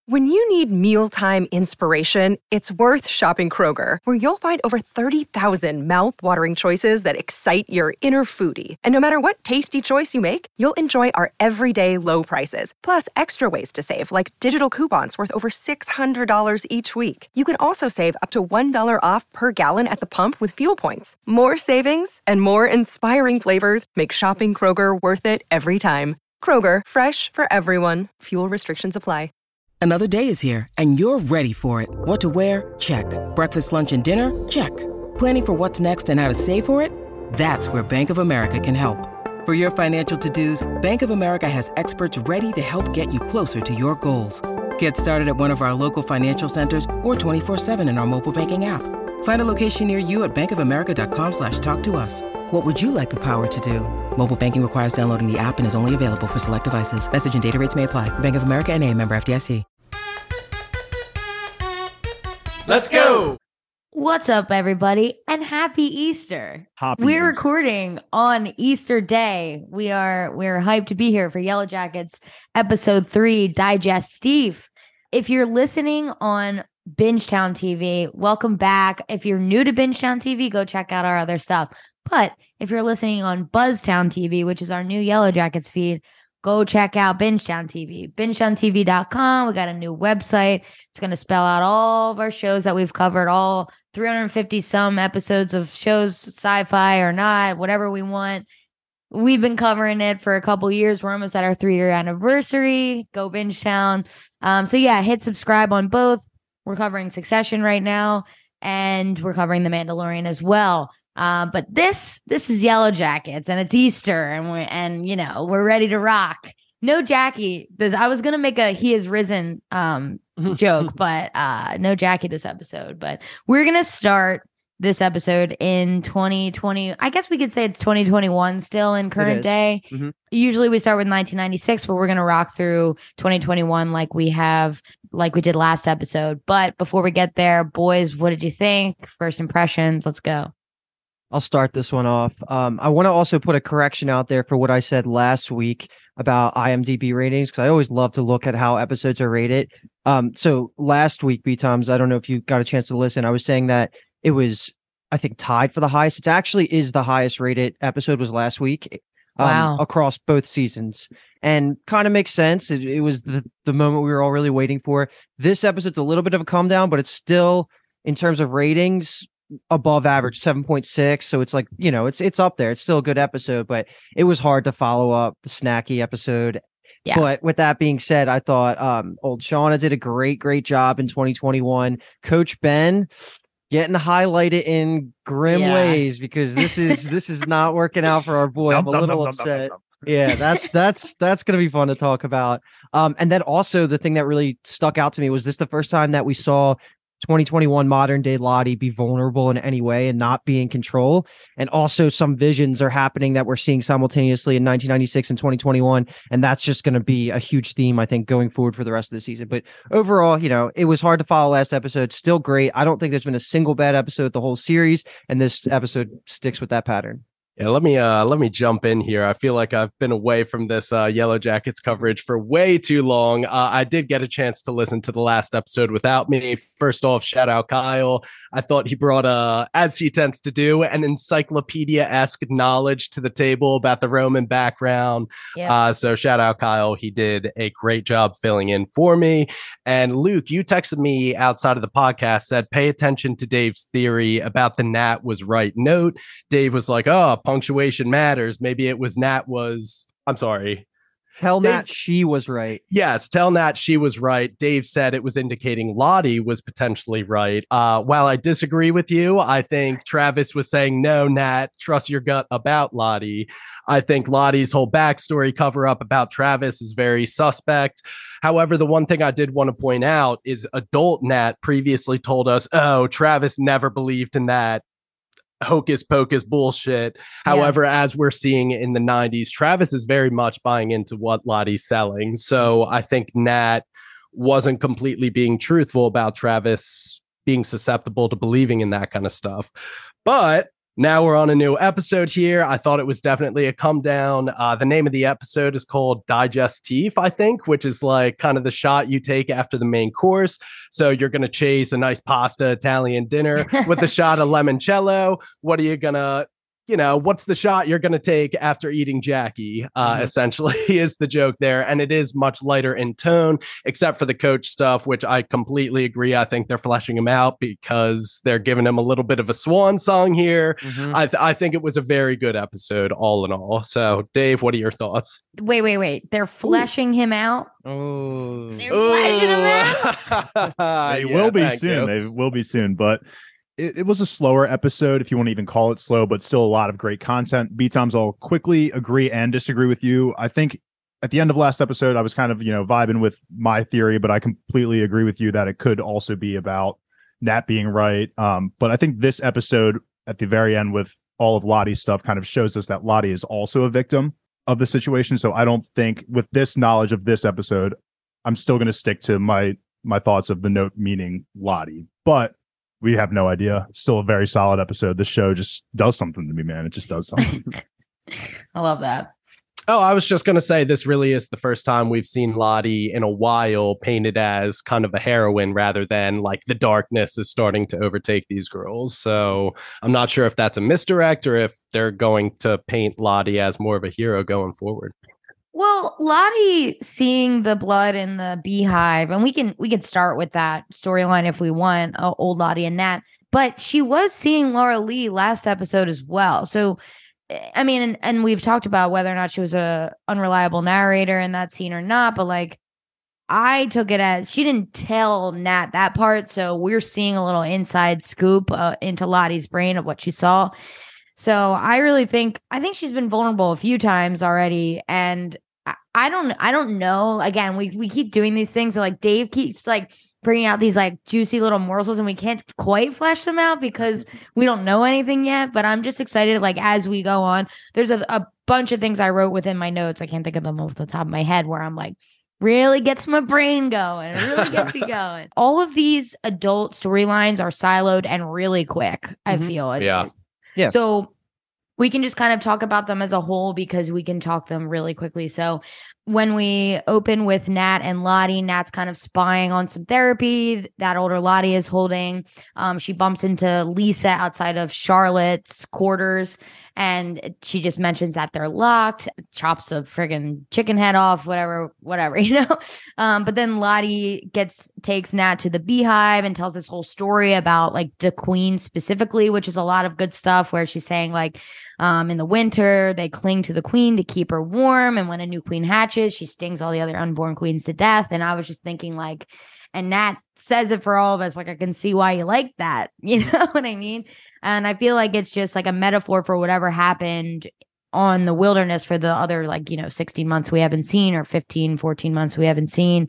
When you need mealtime inspiration, it's worth shopping Kroger, where you'll find over 30,000 mouth-watering choices that excite your inner foodie. And no matter what tasty choice you make, you'll enjoy our everyday low prices, plus extra ways to save, like digital coupons worth over $600 each week. You can also save up to $1 off per gallon at the pump with fuel points. More savings and more inspiring flavors make shopping Kroger worth it every time. Kroger, fresh for everyone. Fuel restrictions apply. Another day is here, and you're ready for it. What to wear? Check. Breakfast, lunch, and dinner? Check. Planning for what's next and how to save for it? That's where Bank of America can help. For your financial to-dos, Bank of America has experts ready to help get you closer to your goals. Get started at one of our local financial centers or 24/7 in our mobile banking app. Find a location near you at bankofamerica.com/talktous. What would you like the power to do? Mobile banking requires downloading the app and is only available for select devices. Message and data rates may apply. Bank of America N.A., member FDIC. Let's go. What's up, everybody, and happy Easter. We're recording on Easter Day. We're hyped to be here for Yellow Jackets episode 3 Digest Steve. If you're listening on Bingetown TV, welcome back. If you're new to Bingetown TV, go check out our other stuff. But if you're listening on Buzztown TV, which is our new Yellow Jackets feed, go check out Bingetown TV, bingetowntv.com. We got a new website. It's going to spell out all of our shows that we've covered, all 350 some episodes of shows, sci-fi or not, whatever we want. We've been covering it for a couple years. We're almost at our 3-year anniversary. Go Bingetown. So yeah, hit subscribe on both. We're covering Succession right now, and we're covering The Mandalorian as well. But this is Yellow Jackets, and it's Easter, and we're ready to rock. No Jackie. I was gonna make a "He Has Risen" joke, but no Jackie this episode. But we're gonna start this episode in 2020. I guess we could say it's 2021 still in current day. Mm-hmm. Usually we start with 1996, but we're gonna rock through 2021 like we did last episode. But before we get there, boys, what did you think? First impressions. Let's go. I'll start this one off. I want to also put a correction out there for what I said last week about IMDb ratings, because I always love to look at how episodes are rated. So last week, B-Toms, I don't know if you got a chance to listen, I was saying that it was, I think, tied for the highest. It actually is the highest rated episode was last week. Wow. Across both seasons. And kind of makes sense. It was the moment we were all really waiting for. This episode's a little bit of a come down, but it's still, in terms of ratings, above average, 7.6. So it's like, it's up there. It's still a good episode, but it was hard to follow up the snacky episode. Yeah. But with that being said, I thought old Shauna did a great job in 2021. Coach Ben getting highlighted in grim ways, because this is not working out for our boy. I'm a little upset. Yeah, that's going to be fun to talk about. And then also the thing that really stuck out to me was this the first time that we saw 2021 modern day Lottie be vulnerable in any way and not be in control. And also some visions are happening that we're seeing simultaneously in 1996 and 2021. And that's just going to be a huge theme, I think, going forward for the rest of the season. But overall, it was hard to follow last episode. Still great. I don't think there's been a single bad episode the whole series. And this episode sticks with that pattern. Yeah, let me jump in here. I feel like I've been away from this Yellow Jackets coverage for way too long. I did get a chance to listen to the last episode without me. First off, shout out Kyle. I thought he brought, as he tends to do, an encyclopedia-esque knowledge to the table about the Roman background. Yep. So shout out Kyle. He did a great job filling in for me. And Luke, you texted me outside of the podcast, said, pay attention to Dave's theory about the Nat was right note. Dave was like, oh, punctuation matters. Maybe it was I'm sorry. Tell Nat she was right. Yes, tell Nat she was right. Dave said it was indicating Lottie was potentially right. While I disagree with you, I think Travis was saying, no, Nat, trust your gut about Lottie. I think Lottie's whole backstory cover up about Travis is very suspect. However, the one thing I did want to point out is adult Nat previously told us, oh, Travis never believed in that hocus pocus bullshit. However, as we're seeing in the 90s, Travis is very much buying into what Lottie's selling. So I think Nat wasn't completely being truthful about Travis being susceptible to believing in that kind of stuff. But Now we're on a new episode here. I thought it was definitely a come down. The name of the episode is called Digestif, I think, which is like kind of the shot you take after the main course. So you're going to chase a nice pasta Italian dinner with a shot of limoncello. What are you going to, what's the shot you're going to take after eating Jackie, essentially is the joke there. And it is much lighter in tone, except for the coach stuff, which I completely agree. I think they're fleshing him out because they're giving him a little bit of a swan song here. I think it was a very good episode all in all. So Dave, what are your thoughts? Wait. They're fleshing him out? Oh, they're fleshing him out? They will be soon. They will be soon, but it was a slower episode, if you want to even call it slow, but still a lot of great content. B-Toms, I'll quickly agree and disagree with you. I think at the end of last episode, I was kind of, vibing with my theory, but I completely agree with you that it could also be about Nat being right. But I think this episode at the very end with all of Lottie's stuff kind of shows us that Lottie is also a victim of the situation. So I don't think with this knowledge of this episode, I'm still going to stick to my thoughts of the note meaning Lottie. But we have no idea. Still a very solid episode. This show just does something to me, man. It just does something. I love that. Oh, I was just going to say this really is the first time we've seen Lottie in a while painted as kind of a heroine rather than like the darkness is starting to overtake these girls. So I'm not sure if that's a misdirect or if they're going to paint Lottie as more of a hero going forward. Well, Lottie seeing the blood in the beehive, and we can start with that storyline if we want, old Lottie and Nat, but she was seeing Laura Lee last episode as well. So, I mean, and we've talked about whether or not she was a unreliable narrator in that scene or not, but like, I took it as she didn't tell Nat that part. So we're seeing a little inside scoop into Lottie's brain of what she saw. So I really think she's been vulnerable a few times already, and I don't know. Again, we keep doing these things, and like Dave keeps like bringing out these like juicy little morsels, and we can't quite flesh them out because we don't know anything yet. But I'm just excited. Like as we go on, there's a bunch of things I wrote within my notes. I can't think of them off the top of my head where I'm like, really gets my brain going. It really gets you going. All of these adult storylines are siloed and really quick. I feel it. Yeah. So we can just kind of talk about them as a whole because we can talk them really quickly. So when we open with Nat and Lottie, Nat's kind of spying on some therapy that older Lottie is holding. She bumps into Lisa outside of Charlotte's quarters, and she just mentions that they're locked, chops a friggin' chicken head off, whatever, but then Lottie takes Nat to the beehive and tells this whole story about like the queen specifically, which is a lot of good stuff where she's saying like, in the winter, they cling to the queen to keep her warm. And when a new queen hatches, she stings all the other unborn queens to death. And I was just thinking like, and Nat says it for all of us. Like, I can see why you like that. You know what I mean? And I feel like it's just like a metaphor for whatever happened on the wilderness for the other, 16 months we haven't seen, or 15, 14 months we haven't seen.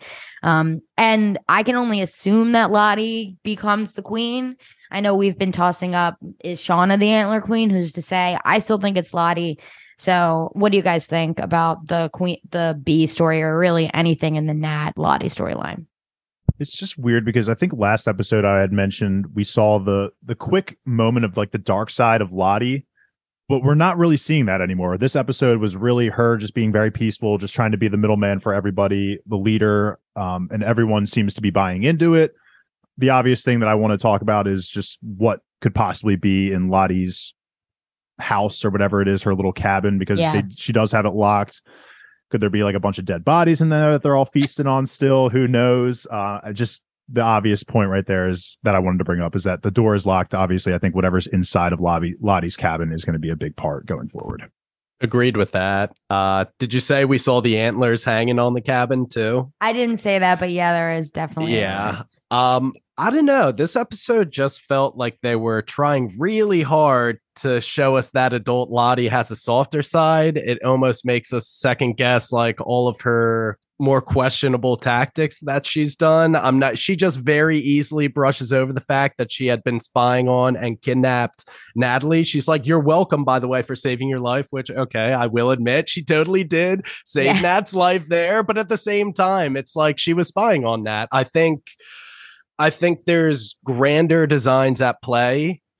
And I can only assume that Lottie becomes the queen. I know we've been tossing up, is Shauna the Antler Queen? Who's to say? I still think it's Lottie. So what do you guys think about the bee story, or really anything in the Nat Lottie storyline? It's just weird because I think last episode I had mentioned we saw the quick moment of like the dark side of Lottie, but we're not really seeing that anymore. This episode was really her just being very peaceful, just trying to be the middleman for everybody, the leader, and everyone seems to be buying into it. The obvious thing that I want to talk about is just what could possibly be in Lottie's house or whatever it is, her little cabin, because she does have it locked. Could there be like a bunch of dead bodies in there that they're all feasting on still? Who knows? Just the obvious point right there is that I wanted to bring up is that the door is locked. Obviously, I think whatever's inside of Lottie's cabin is going to be a big part going forward. Agreed with that. Did you say we saw the antlers hanging on the cabin too? I didn't say that, but yeah, there is definitely. Yeah. I don't know. This episode just felt like they were trying really hard to show us that adult Lottie has a softer side. It almost makes us second guess like all of her more questionable tactics that she's done. She just very easily brushes over the fact that she had been spying on and kidnapped Natalie. She's like, you're welcome, by the way, for saving your life, which, okay, I will admit she totally did save Nat's life there. But at the same time, it's like she was spying on Nat. I think there's grander designs at play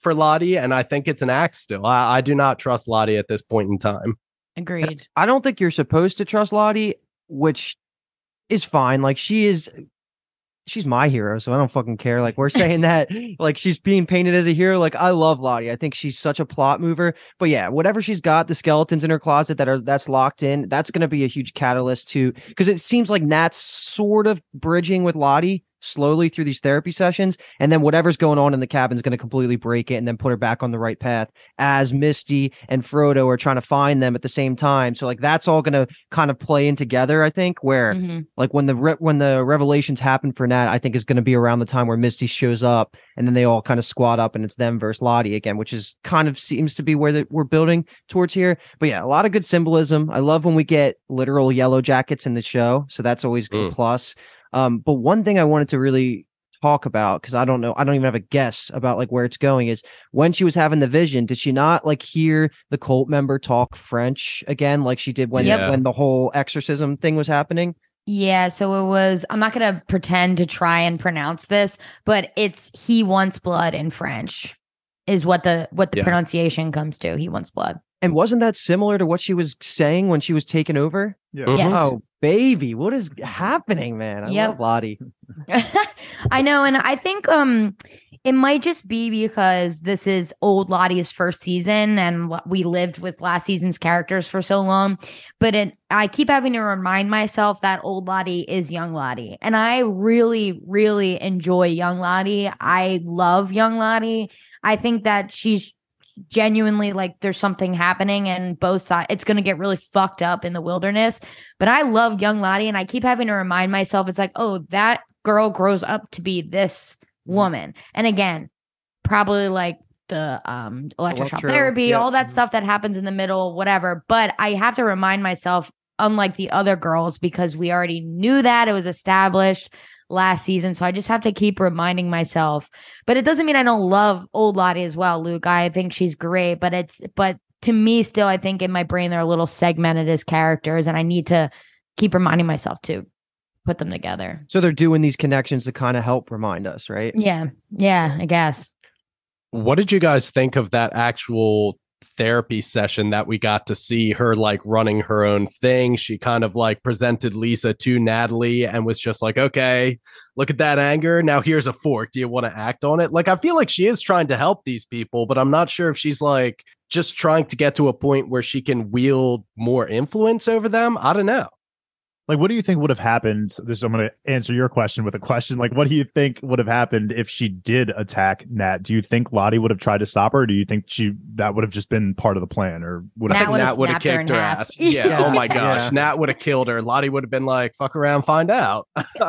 for Lottie, and I think it's an act still. I do not trust Lottie at this point in time. Agreed. I don't think you're supposed to trust Lottie, which is fine. Like she's my hero, so I don't fucking care. Like we're saying that like she's being painted as a hero. Like I love Lottie. I think she's such a plot mover. But yeah, whatever she's got, the skeletons in her closet that's locked in, that's going to be a huge catalyst too. Because it seems like Nat's sort of bridging with Lottie slowly through these therapy sessions, and then whatever's going on in the cabin is going to completely break it and then put her back on the right path as Misty and Frodo are trying to find them at the same time. So like that's all going to kind of play in together, I think, where like when the revelations happen for Nat, I think is going to be around the time where Misty shows up and then they all kind of squad up and it's them versus Lottie again, which is kind of seems to be where we're building towards here. But yeah, a lot of good symbolism. I love when we get literal yellow jackets in the show, so that's always a plus. But one thing I wanted to really talk about, because I don't know, I don't even have a guess about like where it's going, is when she was having the vision, did she not like hear the cult member talk French again, like she did when the whole exorcism thing was happening? Yeah, so it was, I'm not going to pretend to try and pronounce this, but it's "he wants blood" in French is what the pronunciation comes to. He wants blood. And wasn't that similar to what she was saying when she was taken over? Yeah. Yes. Oh, baby, what is happening, man? I love Lottie. I know, and I think it might just be because this is old Lottie's first season and we lived with last season's characters for so long. But I keep having to remind myself that old Lottie is young Lottie. And I really, really enjoy young Lottie. I love young Lottie. I think that she's genuinely like there's something happening and both sides, it's going to get really fucked up in the wilderness. But I love young Lottie, and I keep having to remind myself, it's like, oh, that girl grows up to be this woman. And again, probably like the electroshock therapy, all that stuff that happens in the middle, whatever. But I have to remind myself, unlike the other girls, because we already knew that it was established last season. So I just have to keep reminding myself. But it doesn't mean I don't love old Lottie as well, Luke. I think she's great, but to me still, I think in my brain they're a little segmented as characters, and I need to keep reminding myself to put them together. So they're doing these connections to kind of help remind us, right? Yeah, I guess. What did you guys think of that actual therapy session that we got to see her like running her own thing? She kind of like presented Lisa to Natalie and was just like, okay, look at that anger. Now here's a fork. Do you want to act on it? Like, I feel like she is trying to help these people, but I'm not sure if she's like just trying to get to a point where she can wield more influence over them. I don't know. Like, what do you think would have happened? I'm going to answer your question with a question. Like, what do you think would have happened if she did attack Nat? Do you think Lottie would have tried to stop her? Or do you think that would have just been part of the plan? Or would Nat would have kicked her ass? Yeah. Oh my gosh. Nat would have killed her. Lottie would have been like, fuck around, find out.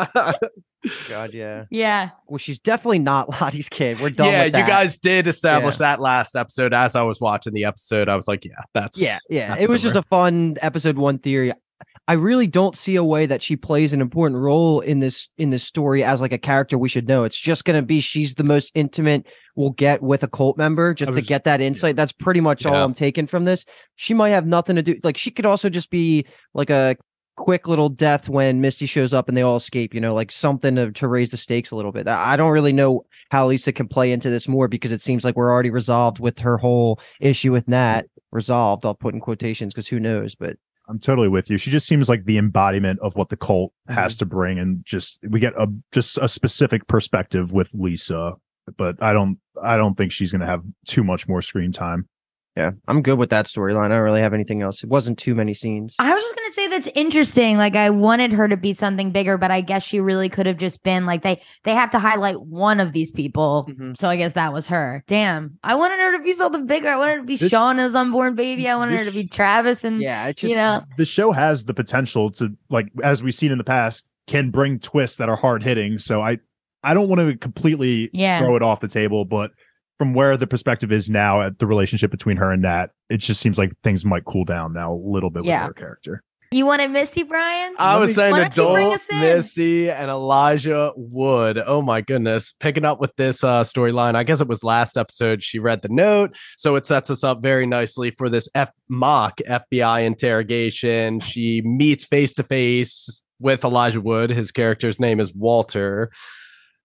God, yeah. Yeah. Well, she's definitely not Lottie's kid. We're done with that. You guys did establish that last episode. As I was watching the episode, I was like, that's it was just a fun episode 1 theory. I really don't see a way that she plays an important role in this story as like a character we should know. It's just going to be she's the most intimate we'll get with a cult member to get that insight. That's pretty much all I'm taking from this. She might have nothing to do. Like she could also just be like a quick little death when Misty shows up and they all escape, like something to raise the stakes a little bit. I don't really know how Lisa can play into this more because it seems like we're already resolved with her whole issue with Nat. Resolved, I'll put in quotations because who knows, but I'm totally with you. She just seems like the embodiment of what the cult has to bring, and we get a specific perspective with Lisa. But I don't think she's going to have too much more screen time. Yeah, I'm good with that storyline. I don't really have anything else. It wasn't too many scenes. I was just going to say that's interesting. Like I wanted her to be something bigger, but I guess she really could have just been like they have to highlight one of these people. Mm-hmm. So I guess that was her. Damn. I wanted her to be something bigger. I wanted her to be Shauna's unborn baby. I wanted her to be Travis. And it's just, the show has the potential to, like, as we've seen in the past, can bring twists that are hard hitting. So I don't want to completely throw it off the table, but from where the perspective is now at the relationship between her and Nat, it just seems like things might cool down now a little bit with her character. You wanted Misty, Brian? I was saying adult Misty and Elijah Wood. Oh my goodness. Picking up with this storyline. I guess it was last episode she read the note. So it sets us up very nicely for this mock FBI interrogation. She meets face to face with Elijah Wood. His character's name is Walter.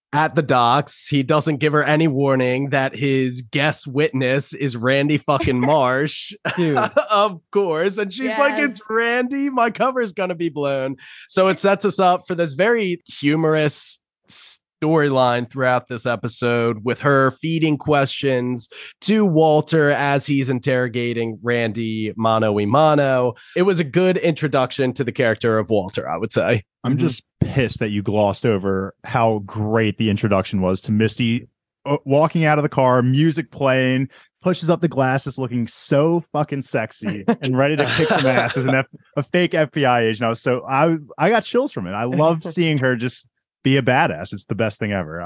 at the docks. He doesn't give her any warning that his guest witness is Randy fucking Marsh. Dude. Of course. And she's like, it's Randy. My cover's going to be blown. So it sets us up for this very humorous storyline throughout this episode with her feeding questions to Walter as he's interrogating Randy mano a mano. It was a good introduction to the character of Walter, I would say. I'm just pissed that you glossed over how great the introduction was to Misty walking out of the car, music playing, pushes up the glasses looking so fucking sexy and ready to kick some ass as a fake FBI agent. I got chills from it. I love seeing her just be a badass. It's the best thing ever.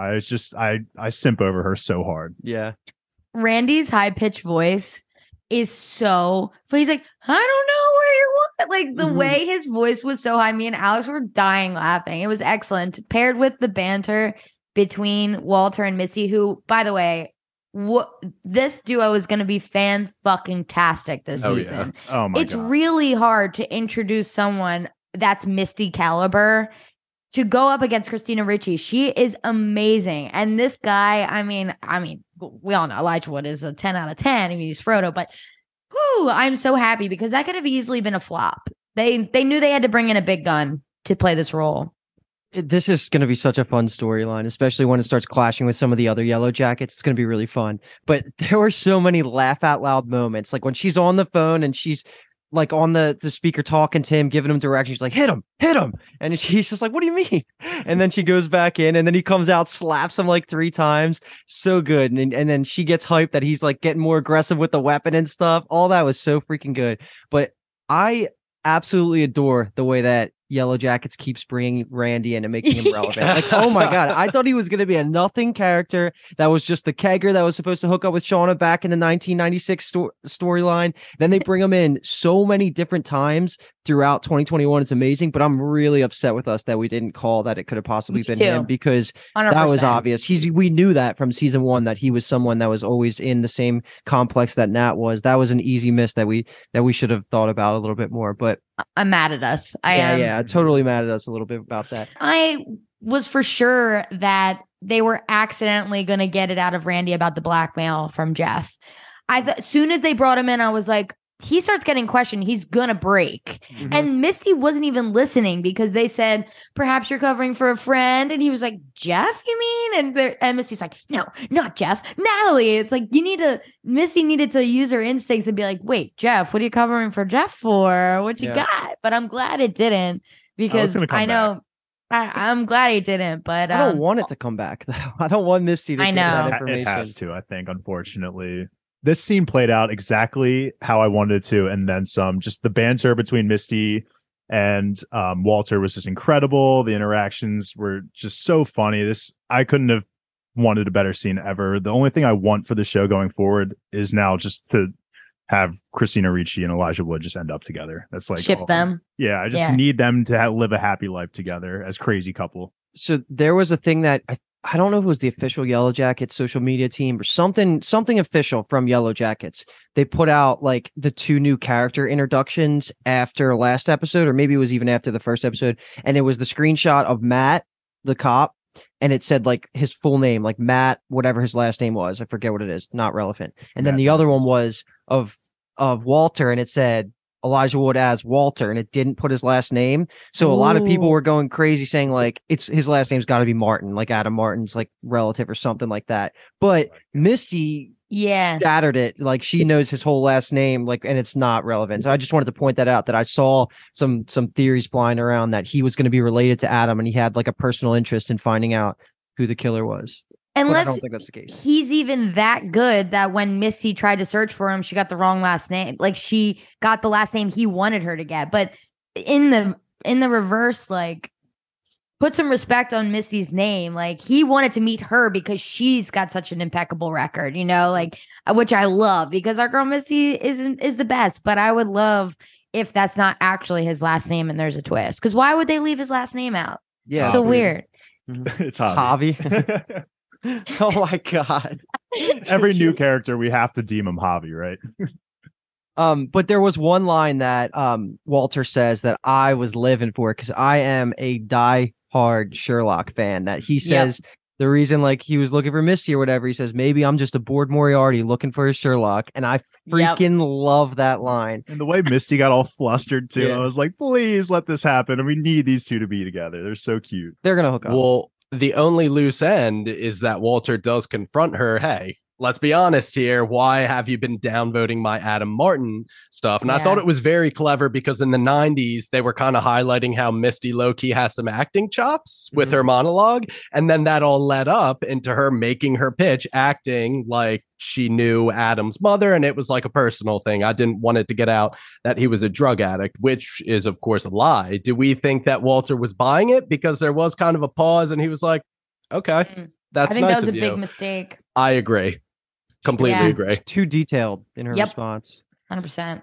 I simp over her so hard. Yeah. Randy's high-pitched voice is so, but he's like, I don't know where you want. Like the way his voice was so high, me and Alex were dying laughing. It was excellent. Paired with the banter between Walter and Misty, who, by the way, this duo is going to be fan-fucking-tastic this season. Yeah. Oh my It's God. really hard to introduce someone that's Misty caliber to go up against Christina Ricci. She is amazing. And this guy, I mean, we all know Elijah Wood is a 10 out of 10. I mean, he's Frodo, but I'm so happy because that could have easily been a flop. They knew they had to bring in a big gun to play this role. This is going to be such a fun storyline, especially when it starts clashing with some of the other Yellow Jackets. It's going to be really fun. But there were so many laugh out loud moments. Like when she's on the phone and she's like on the speaker talking to him, giving him directions. She's like, hit him. And he's just like, what do you mean? And then she goes back in and then he comes out, slaps him like 3 times. So good. And then she gets hyped that he's like getting more aggressive with the weapon and stuff. All that was so freaking good. But I absolutely adore the way that Yellow Jackets keeps bringing Randy in and making him relevant. Like, oh my God, I thought he was going to be a nothing character that was just the kegger that was supposed to hook up with Shauna back in the 1996 storyline. Then they bring him in so many different times throughout 2021. It's amazing, but I'm really upset with us that we didn't call that it could have possibly been him because 100%. That was obvious. We knew that from season 1 that he was someone that was always in the same complex that Nat was. That was an easy miss that we should have thought about a little bit more. But I'm mad at us. I am totally mad at us a little bit about that. I was for sure that they were accidentally going to get it out of Randy about the blackmail from Jeff. As soon as they brought him in, I was like, he starts getting questioned, he's gonna break. And Misty wasn't even listening because they said, perhaps you're covering for a friend. And he was like, Jeff, you mean? And Misty's like, no, not Jeff, Natalie. It's like, Misty needed to use her instincts and be like, wait, Jeff, what are you covering for Jeff for? What you got? But I'm glad it didn't because I know I'm glad he didn't, but I don't want it to come back though. I don't want Misty to get that information. It has to, I think, unfortunately. This scene played out exactly how I wanted it to, and then some. Just the banter between Misty and Walter was just incredible. The interactions were just so funny. I couldn't have wanted a better scene ever. The only thing I want for the show going forward is now just to have Christina Ricci and Elijah Wood just end up together. That's like ship them. Yeah, I just need them to live a happy life together as crazy couple. So there was a thing that I don't know if it was the official Yellow Jackets social media team or something official from Yellow Jackets. They put out like the 2 new character introductions after last episode, or maybe it was even after the first episode. And it was the screenshot of Matt, the cop, and it said like his full name, like Matt, whatever his last name was. I forget what it is. Not relevant. And then the other one was of Walter, and it said Elijah Wood as Walter, and it didn't put his last name. So a lot of people were going crazy saying like it's his last name's got to be Martin, like Adam Martin's like relative or something like that. But Misty shattered it, like she knows his whole last name, like, and it's not relevant. So I just wanted to point that out, that I saw some theories flying around that he was going to be related to Adam, and he had like a personal interest in finding out who the killer was. Unless I don't think that's the case. He's even that good that when Misty tried to search for him, she got the wrong last name. Like she got the last name he wanted her to get. But in the reverse, like put some respect on Misty's name. Like he wanted to meet her because she's got such an impeccable record, like which I love because our girl Misty is the best. But I would love if that's not actually his last name and there's a twist. Because why would they leave his last name out? Yeah, so weird. It's Javi. Oh my God. Every new character we have to deem him Javi, right? But there was one line that Walter says that I was living for, because I am a die-hard Sherlock fan, that he says the reason like he was looking for Misty or whatever, he says, maybe I'm just a bored Moriarty looking for a Sherlock. And I freaking love that line. And the way Misty got all flustered too. Yeah. I was like, please let this happen. And we need these two to be together. They're so cute. They're going to hook up. Well, the only loose end is that Walter does confront her. Hey, let's be honest here. Why have you been downvoting my Adam Martin stuff? And I thought it was very clever because in the 90s, they were kind of highlighting how Misty low-key has some acting chops with her monologue. And then that all led up into her making her pitch, acting like she knew Adam's mother. And it was like a personal thing. I didn't want it to get out that he was a drug addict, which is, of course, a lie. Do we think that Walter was buying it? Because there was kind of a pause and he was like, okay, that's I think nice that was a of big you. mistake. I agree. Completely agree. Too detailed in her response. 100%.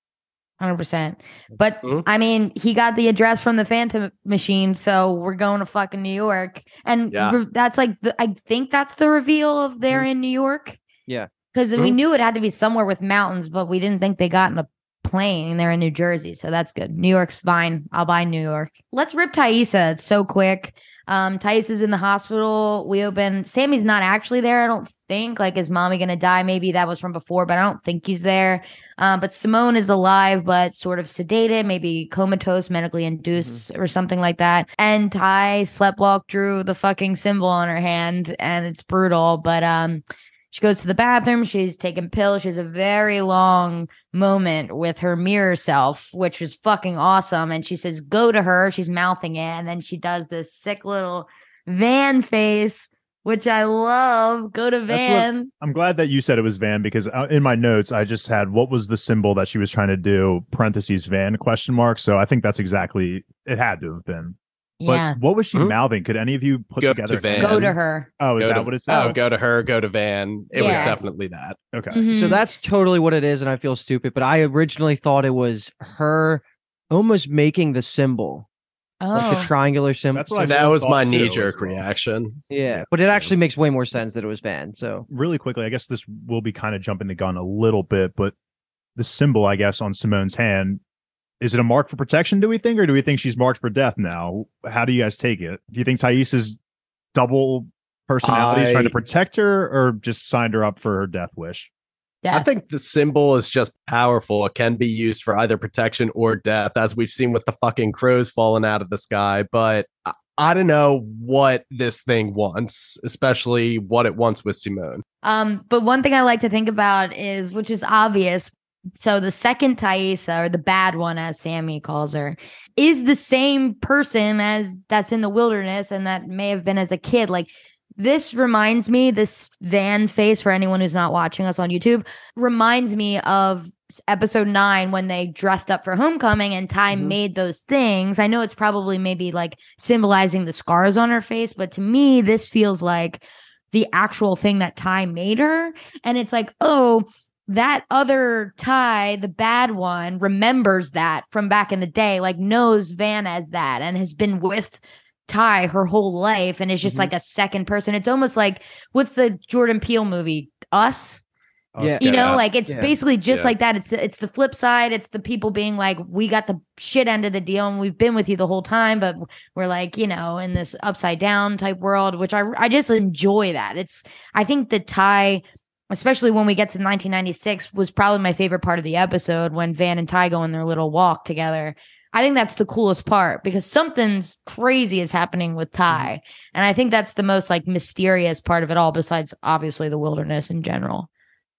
But I mean, he got the address from the Phantom Machine, so we're going to fucking New York. And that's like, I think that's the reveal of they're in New York. Yeah. Because we knew it had to be somewhere with mountains, but we didn't think they got in a plane. They're in New Jersey, so that's good. New York's fine. I'll buy New York. Let's rip Taissa. It's so quick. Tice is in the hospital. We open. Sammy's not actually there, I don't think. Like, is mommy gonna die? Maybe that was from before, but I don't think he's there. But Simone is alive, but sort of sedated, maybe comatose, medically induced, or something like that. And Ty sleptwalk drew the fucking symbol on her hand, and it's brutal. But she goes to the bathroom. She's taking pills. She has a very long moment with her mirror self, which was fucking awesome. And she says, go to her. She's mouthing it. And then she does this sick little Van face, which I love. Go to Van. I'm glad that you said it was Van, because in my notes, I just had what was the symbol that she was trying to do, parentheses, Van, question mark. So I think that's exactly, it had to have been. Yeah. But what was she mouthing? Could any of you put Go together? to Van. Go to her. Oh, is that what it said? Oh, go to her, go to Van. It was definitely that. Okay. So that's totally what it is, and I feel stupid, but I originally thought it was her almost making the symbol. Like the triangular symbol. That's what that was my too, knee-jerk well. reaction. Yeah, but it actually makes way more sense that it was Van. So really quickly, I guess this will be kind of jumping the gun a little bit, but the symbol, I guess, on Simone's hand, is it a mark for protection, do we think, or do we think she's marked for death now? How do you guys take it? Do you think Taissa's double personality is trying to protect her, or just signed her up for her death wish? I think the symbol is just powerful. It can be used for either protection or death, as we've seen with the fucking crows falling out of the sky. But I don't know what this thing wants, especially what it wants with Simone. But one thing I like to think about is, which is obvious, so the second Taissa, or the bad one, as Sammy calls her, is the same person as that's in the wilderness and that may have been as a kid. Like, this reminds me, this Van face, for anyone who's not watching us on YouTube, reminds me of episode 9 when they dressed up for homecoming and Ty made those things. I know it's probably maybe like symbolizing the scars on her face, but to me, this feels like the actual thing that Ty made her. And it's like, oh, that other Ty, the bad one, remembers that from back in the day, like knows Van as that and has been with Ty her whole life and is just like a second person. It's almost like, what's the Jordan Peele movie? Us? Yeah. You know, like it's basically just like that. It's the flip side. It's the people being like, we got the shit end of the deal and we've been with you the whole time, but we're like, you know, in this upside down type world, which I just enjoy that. I think the Ty, especially when we get to 1996, was probably my favorite part of the episode when Van and Ty go on their little walk together. I think that's the coolest part because something's crazy is happening with Ty. And I think that's the most like mysterious part of it all, besides obviously the wilderness in general.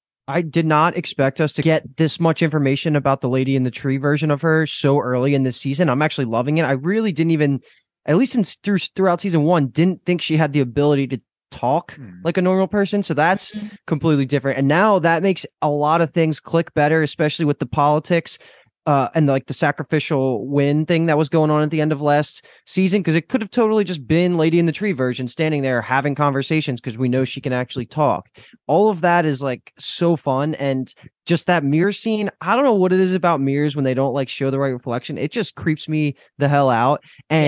I did not expect us to get this much information about the Lady in the Tree version of her so early in this season. I'm actually loving it. I really didn't even, at least throughout season 1, didn't think she had the ability to talk like a normal person. So that's completely different. And now that makes a lot of things click better, especially with the politics and like the sacrificial win thing that was going on at the end of last season, because it could have totally just been Lady in the Tree version standing there having conversations because we know she can actually talk. All of that is like so fun. And just that mirror scene, I don't know what it is about mirrors when they don't like show the right reflection. It just creeps me the hell out. And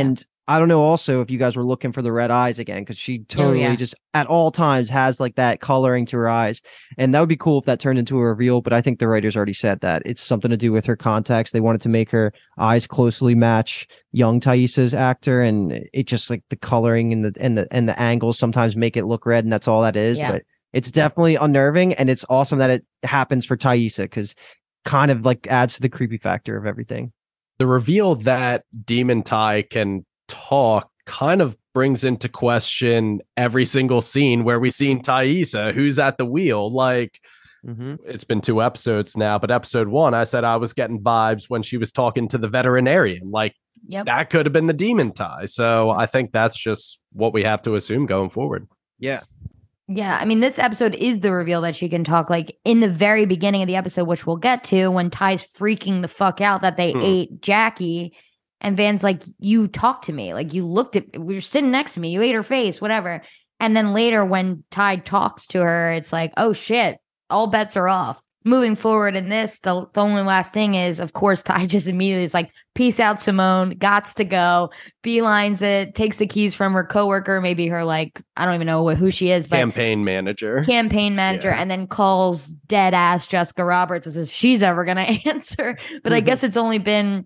I don't know also if you guys were looking for the red eyes again, because she totally just at all times has like that coloring to her eyes. And that would be cool if that turned into a reveal. But I think the writers already said that it's something to do with her contacts. They wanted to make her eyes closely match young Thais's actor. And it just like the coloring and the angles sometimes make it look red. And that's all that is. Yeah. But it's definitely unnerving. And it's awesome that it happens for Thaisa, because kind of like adds to the creepy factor of everything. The reveal that Demon Tai can talk kind of brings into question every single scene where we've seen Thaisa, who's at the wheel. Like, it's been 2 episodes now, but episode 1, I said I was getting vibes when she was talking to the veterinarian. Like, that could have been the Demon Tai. So I think that's just what we have to assume going forward. Yeah. Yeah, I mean, this episode is the reveal that she can talk. Like, in the very beginning of the episode, which we'll get to, when Ty's freaking the fuck out that they ate Jackie, and Van's like, you talked to me. Like, you looked at we were sitting next to me. You ate her face, whatever. And then later when Ty talks to her, it's like, oh, shit, all bets are off. Moving forward in this, the only last thing is, of course, Ty just immediately is like, peace out, Simone, gots to go, beelines it, takes the keys from her coworker, maybe her, like, I don't even know who she is, but campaign manager, and then calls dead ass Jessica Roberts as if she's ever going to answer. But I guess it's only been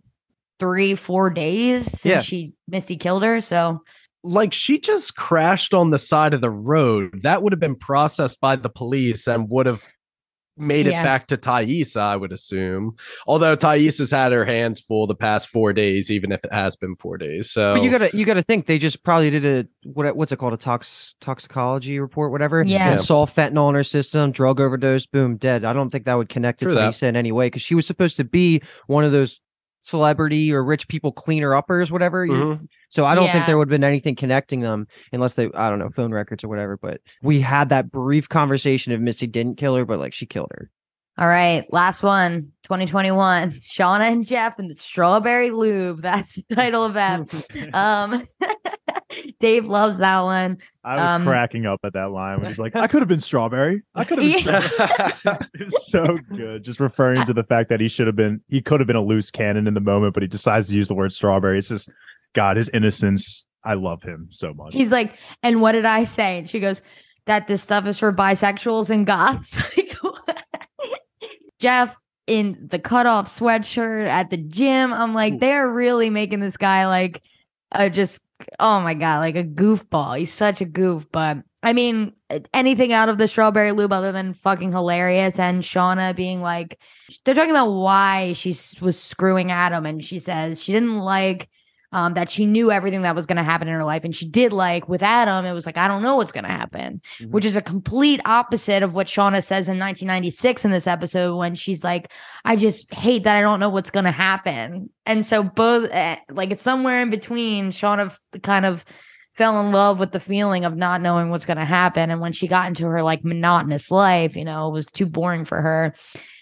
3-4 days since Misty killed her. So like, she just crashed on the side of the road. That would have been processed by the police and would have made it back to Thaisa, I would assume. Although Thaisa's had her hands full the past 4 days, even if it has been 4 days. So but you gotta think they just probably did a what's it called, a toxicology report, whatever. And saw fentanyl in her system, drug overdose, boom, dead. I don't think that would connect to Thaisa in any way, because she was supposed to be one of those celebrity or rich people cleaner uppers, whatever. So I don't think there would have been anything connecting them unless they, I don't know, phone records or whatever. But we had that brief conversation if Misty didn't kill her, but like she killed her. All right, last one, 2021. Shauna and Jeff and the Strawberry Lube. That's the title of that. Dave loves that one. I was cracking up at that line when he's like, I could have been Strawberry. I could have been Strawberry. It was so good. Just referring to the fact that he could have been a loose cannon in the moment, but he decides to use the word Strawberry. It's just, God, his innocence. I love him so much. He's like, and what did I say? And she goes, that this stuff is for bisexuals and goths. Jeff in the cutoff sweatshirt at the gym. I'm like, they're really making this guy like oh my God, like a goofball. He's such a goof. But I mean, anything out of the Strawberry Lube other than fucking hilarious. And Shauna being like, they're talking about why she was screwing Adam. And she says she didn't like that she knew everything that was going to happen in her life. And she did like with Adam, it was like, I don't know what's going to happen, which is a complete opposite of what Shauna says in 1996 in this episode, when she's like, I just hate that I don't know what's going to happen. And so both, like, it's somewhere in between. Shauna kind of fell in love with the feeling of not knowing what's going to happen. And when she got into her like monotonous life, it was too boring for her.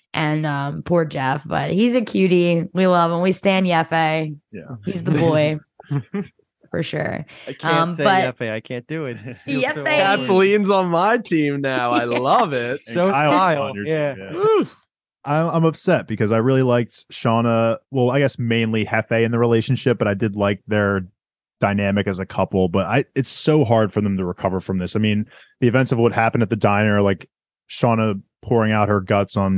And poor Jeff, but he's a cutie. We love him. We stan Yefe. Yeah, he's the boy for sure. I can't say Yefe. I can't do it. Yefe. Kathleen's on my team now. I love it. So it's Kyle. Yeah. I'm upset because I really liked Shauna. Well, I guess mainly Hefe in the relationship, but I did like their dynamic as a couple. But it's so hard for them to recover from this. I mean, the events of what happened at the diner, like Shauna pouring out her guts on,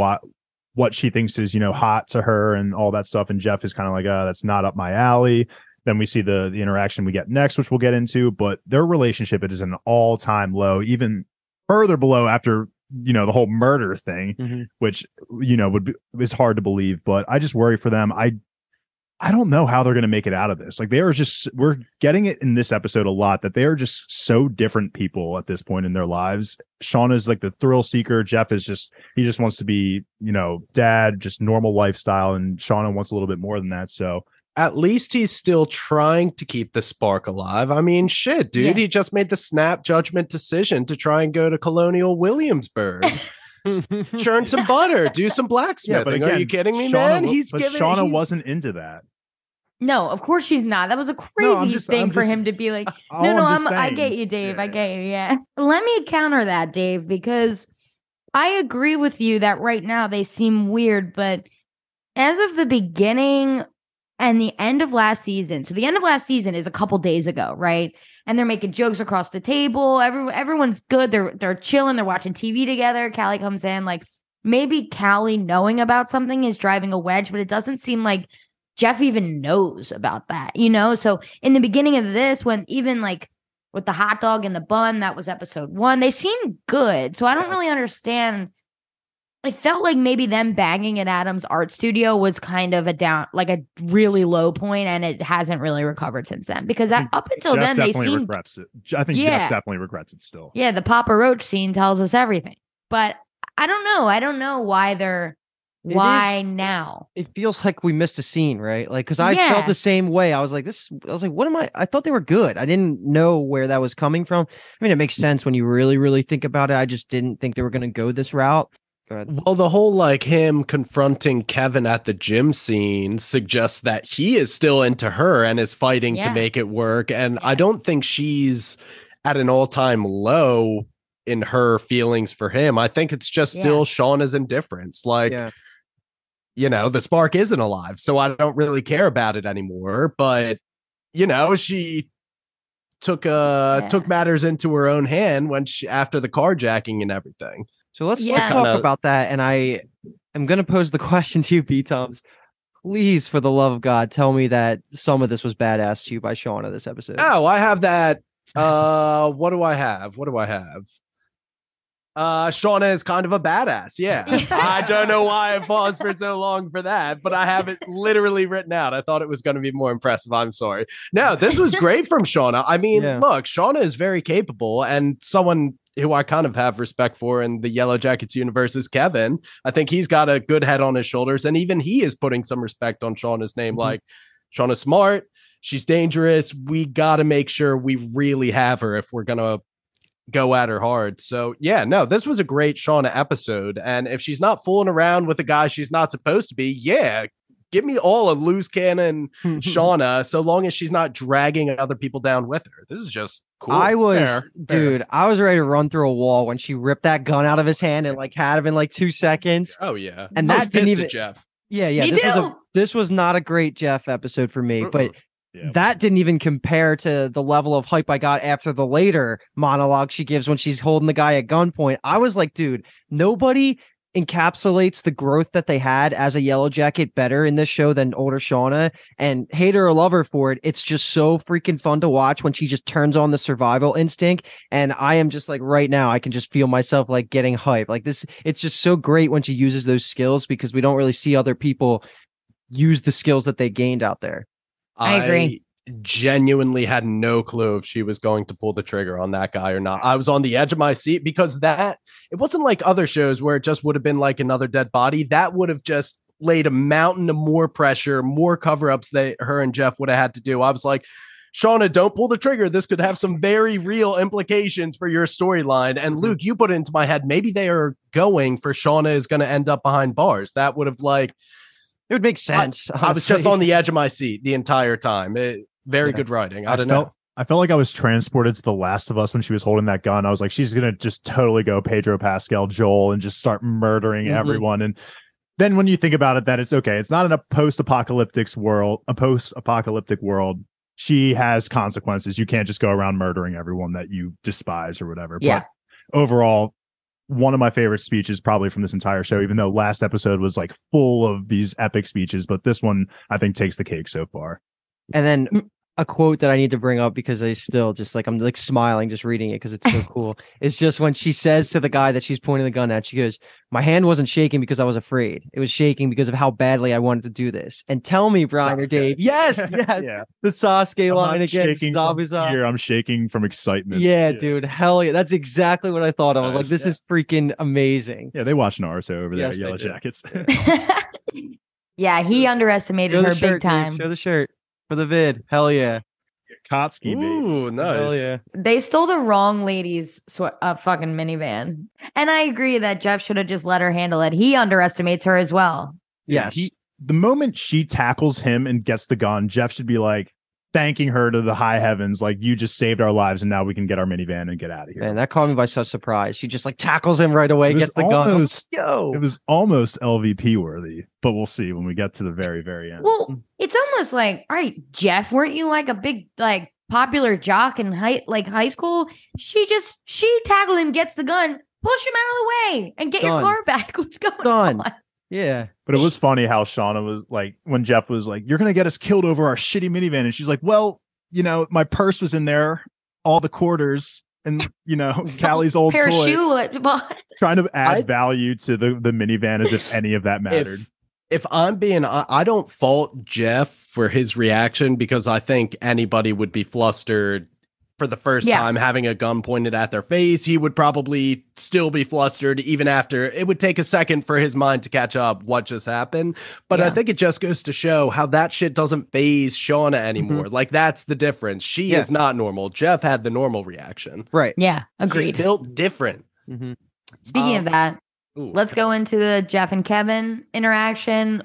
what she thinks is, hot to her and all that stuff. And Jeff is kind of like, that's not up my alley. Then we see the interaction we get next, which we'll get into, but their relationship, it is an all-time low, even further below after, the whole murder thing, which, is hard to believe, but I just worry for them. I don't know how they're going to make it out of this. Like, we're getting it in this episode a lot that they are just so different people at this point in their lives. Shauna's like the thrill seeker. Jeff is he just wants to be, dad, just normal lifestyle. And Shauna wants a little bit more than that. So at least he's still trying to keep the spark alive. I mean, shit, dude, he just made the snap judgment decision to try and go to Colonial Williamsburg. Churn some butter, do some blacksmithing. Yeah, but again, are you kidding me, man? Shauna wasn't into that. No, of course she's not. That was a crazy thing for him to be like, I get you, Dave. Yeah. I get you. Yeah. Let me counter that, Dave, because I agree with you that right now they seem weird, but as of the beginning, And the end of last season, so the end of last season is a couple days ago, right? And they're making jokes across the table. Everyone's good. They're chilling. They're watching TV together. Callie comes in. Like, maybe Callie knowing about something is driving a wedge, but it doesn't seem like Jeff even knows about that, you know? So in the beginning of this, when even like with the hot dog and the bun, that was episode 1, they seemed good. So I don't really understand. I felt like maybe them banging at Adam's art studio was kind of a really low point, and it hasn't really recovered since then. Because up until Jeff then, they seemed regrets it. I think Jeff definitely regrets it still. Yeah, the Papa Roach scene tells us everything. But I don't know. I don't know why now? It feels like we missed a scene, right? Like, because I felt the same way. I was like, what am I thought they were good. I didn't know where that was coming from. I mean, it makes sense when you really, really think about it. I just didn't think they were going to go this route. Well, the whole like him confronting Kevin at the gym scene suggests that he is still into her and is fighting to make it work. And I don't think she's at an all-time low in her feelings for him. I think it's just still Shauna's indifference. Like, you know, the spark isn't alive, so I don't really care about it anymore. But, you know, she took matters into her own hand after the carjacking and everything. So let's talk about that. And I am going to pose the question to you, B-Toms. Please, for the love of God, tell me that some of this was badass to you by Shauna this episode. Oh, I have that. What do I have? Shauna is kind of a badass. Yeah. I don't know why I paused for so long for that, but I have it literally written out. I thought it was going to be more impressive. I'm sorry. No, this was great from Shauna. I mean, look, Shauna is very capable, and someone who I kind of have respect for in the Yellow Jackets universe is Kevin. I think he's got a good head on his shoulders, and even he is putting some respect on Shauna's name. Like, Shauna's smart. She's dangerous. We got to make sure we really have her if we're going to go at her hard. So yeah, no, this was a great Shauna episode. And if she's not fooling around with a guy she's not supposed to be, give me all a loose cannon Shauna, so long as she's not dragging other people down with her. This is just cool. I was ready to run through a wall when she ripped that gun out of his hand and like had him in like 2 seconds. Oh yeah. And that didn't even Jeff. Yeah. This was not a great Jeff episode for me, but that didn't even compare to the level of hype I got after the later monologue she gives when she's holding the guy at gunpoint. I was like, dude, nobody encapsulates the growth that they had as a Yellow Jacket better in this show than older Shauna. And hate her or love her for it, it's just so freaking fun to watch when she just turns on the survival instinct. And I am just like, right now, I can just feel myself like getting hyped. Like this, it's just so great when she uses those skills, because we don't really see other people use the skills that they gained out there. I agree. Genuinely had no clue if she was going to pull the trigger on that guy or not. I was on the edge of my seat, because it wasn't like other shows where it just would have been like another dead body. That would have just laid a mountain of more pressure, more cover-ups that her and Jeff would have had to do. I was like, Shauna, don't pull the trigger. This could have some very real implications for your storyline. And Luke, you put it into my head, maybe they are going for Shauna is going to end up behind bars. That would have it would make sense. I was just on the edge of my seat the entire time. Very good writing. I don't know. I felt like I was transported to The Last of Us when she was holding that gun. I was like, she's going to just totally go Pedro Pascal, Joel, and just start murdering everyone. And then when you think about it, that it's okay. It's not in a post-apocalyptic world. She has consequences. You can't just go around murdering everyone that you despise or whatever. Yeah. But overall, one of my favorite speeches probably from this entire show, even though last episode was like full of these epic speeches, but this one I think takes the cake so far. And then a quote that I need to bring up, because I still just like, I'm like smiling just reading it because it's so cool. It's just when she says to the guy that she's pointing the gun at, she goes, "My hand wasn't shaking because I was afraid. It was shaking because of how badly I wanted to do this." And tell me, Brian or Dave. Yes. The Sasuke line again. Here, I'm shaking from excitement. Yeah, dude. Hell yeah. That's exactly what I thought. I was like, this is freaking amazing. Yeah, they watch Naruto over there at Yellow Jackets. Yeah, he underestimated her big time. Show the shirt. For the vid. Hell yeah. Kotsky, baby. Ooh, nice. Hell yeah. They stole the wrong lady's fucking minivan. And I agree that Jeff should have just let her handle it. He underestimates her as well. Yes. The moment she tackles him and gets the gun, Jeff should be like, thanking her to the high heavens, like, you just saved our lives and now we can get our minivan and get out of here. And that caught me by such surprise. She just like tackles him right away, gets the gun. It was almost LVP worthy, but we'll see when we get to the very, very end. Well, it's almost like, all right, Jeff, weren't you like a big like popular jock in high school? She tackled him, gets the gun, push him out of the way, and get your car back. What's going on? Yeah. But it was funny how Shauna was like, when Jeff was like, you're going to get us killed over our shitty minivan. And she's like, well, you know, my purse was in there, all the quarters, and, you know, Callie's old toy. Trying to add value to the minivan as if any of that mattered. If I'm being, I don't fault Jeff for his reaction, because I think anybody would be flustered for the first time having a gun pointed at their face. He would probably still be flustered even after. It would take a second for his mind to catch up what just happened. But I think it just goes to show how that shit doesn't faze Shauna anymore. Like, that's the difference. She is not normal. Jeff had the normal reaction. Right. Yeah, agreed. She's built different. Speaking of that, let's go into the Jeff and Kevin interaction.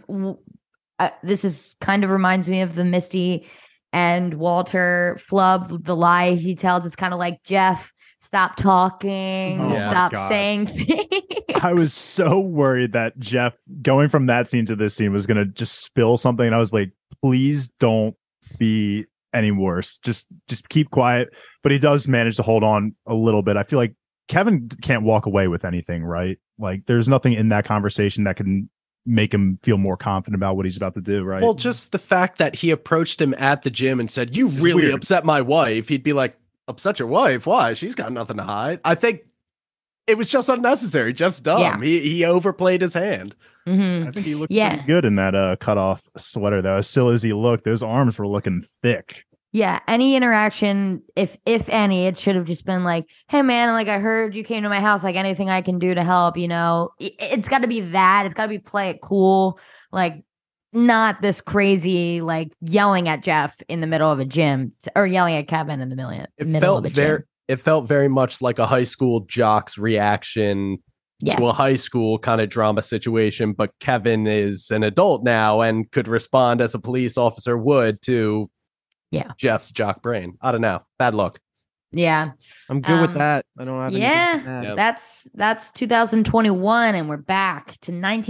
This is kind of reminds me of the Misty and Walter flub, the lie he tells. It's kind of like, Jeff, stop talking, stop saying things. I was so worried that Jeff, going from that scene to this scene, was going to just spill something. And I was like, please don't be any worse. Just keep quiet. But he does manage to hold on a little bit. I feel like Kevin can't walk away with anything, right? Like, there's nothing in that conversation that can make him feel more confident about what he's about to do, right? Well, just the fact that he approached him at the gym and said, you really upset my wife. He'd be like, upset your wife? Why? She's got nothing to hide. I think it was just unnecessary. Jeff's dumb. Yeah. He overplayed his hand. I think he looked pretty good in that cutoff sweater, though. As silly as he looked, those arms were looking thick. Yeah, any interaction, if any, it should have just been like, hey, man, like, I heard you came to my house, like, anything I can do to help, you know? It's got to be that. It's got to be play it cool, like, not this crazy, like, yelling at Jeff in the middle of a gym or yelling at Kevin in the middle of a gym. It felt very much like a high school jock's reaction to a high school kind of drama situation, but Kevin is an adult now and could respond as a police officer would to Jeff's jock brain. I don't know. Bad luck. Yeah. I'm good with that. I don't have anything. That's 2021 and we're back to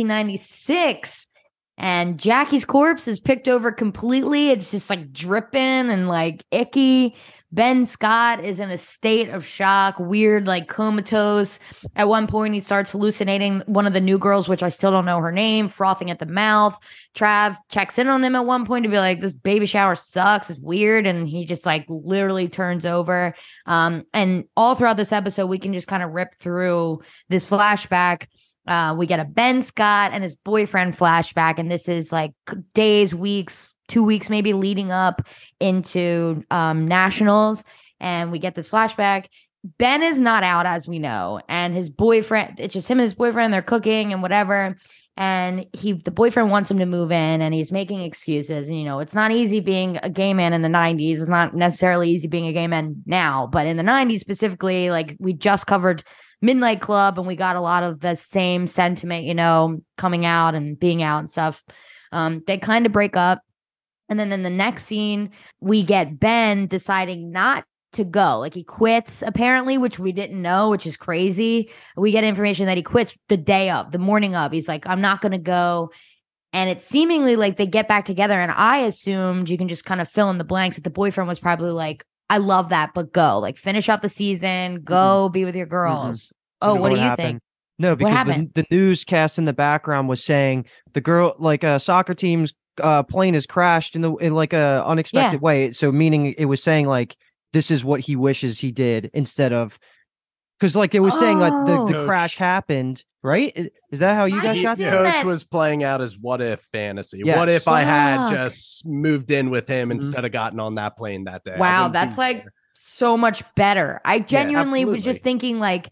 1996 and Jackie's corpse is picked over completely. It's just like dripping and like icky. Ben Scott is in a state of shock, weird, like comatose. At one point, he starts hallucinating one of the new girls, which I still don't know her name, frothing at the mouth. Trav checks in on him at one point to be like, this baby shower sucks. It's weird. And he just like literally turns over. And all throughout this episode, we can just kind of rip through this flashback. We get a Ben Scott and his boyfriend flashback. And this is like days, weeks, 2 weeks maybe leading up into nationals, and we get this flashback. Ben is not out, as we know, and his boyfriend, it's just him and his boyfriend, they're cooking and whatever, and the boyfriend wants him to move in, and he's making excuses. And, you know, it's not easy being a gay man in the 90s. It's not necessarily easy being a gay man now, but in the 90s specifically, like, we just covered Midnight Club, and we got a lot of the same sentiment, you know, coming out and being out and stuff. They kind of break up. And then in the next scene, we get Ben deciding not to go. Like, he quits, apparently, which we didn't know, which is crazy. We get information that he quits the morning of. He's like, I'm not going to go. And it's seemingly like they get back together. And I assumed, you can just kind of fill in the blanks, that the boyfriend was probably like, I love that, but go. Like, finish up the season, go be with your girls. Oh, what do you think? No, because the newscast in the background was saying the girl, like a soccer team's plane has crashed in like a unexpected way. So meaning it was saying like, this is what he wishes he did, instead of, because like it was saying like the crash happened, right? Is that how you guys got that? Coach was playing out his what if fantasy. Yes. What if I had just moved in with him instead of gotten on that plane that day? Wow, that's like so much better. I genuinely was just thinking like,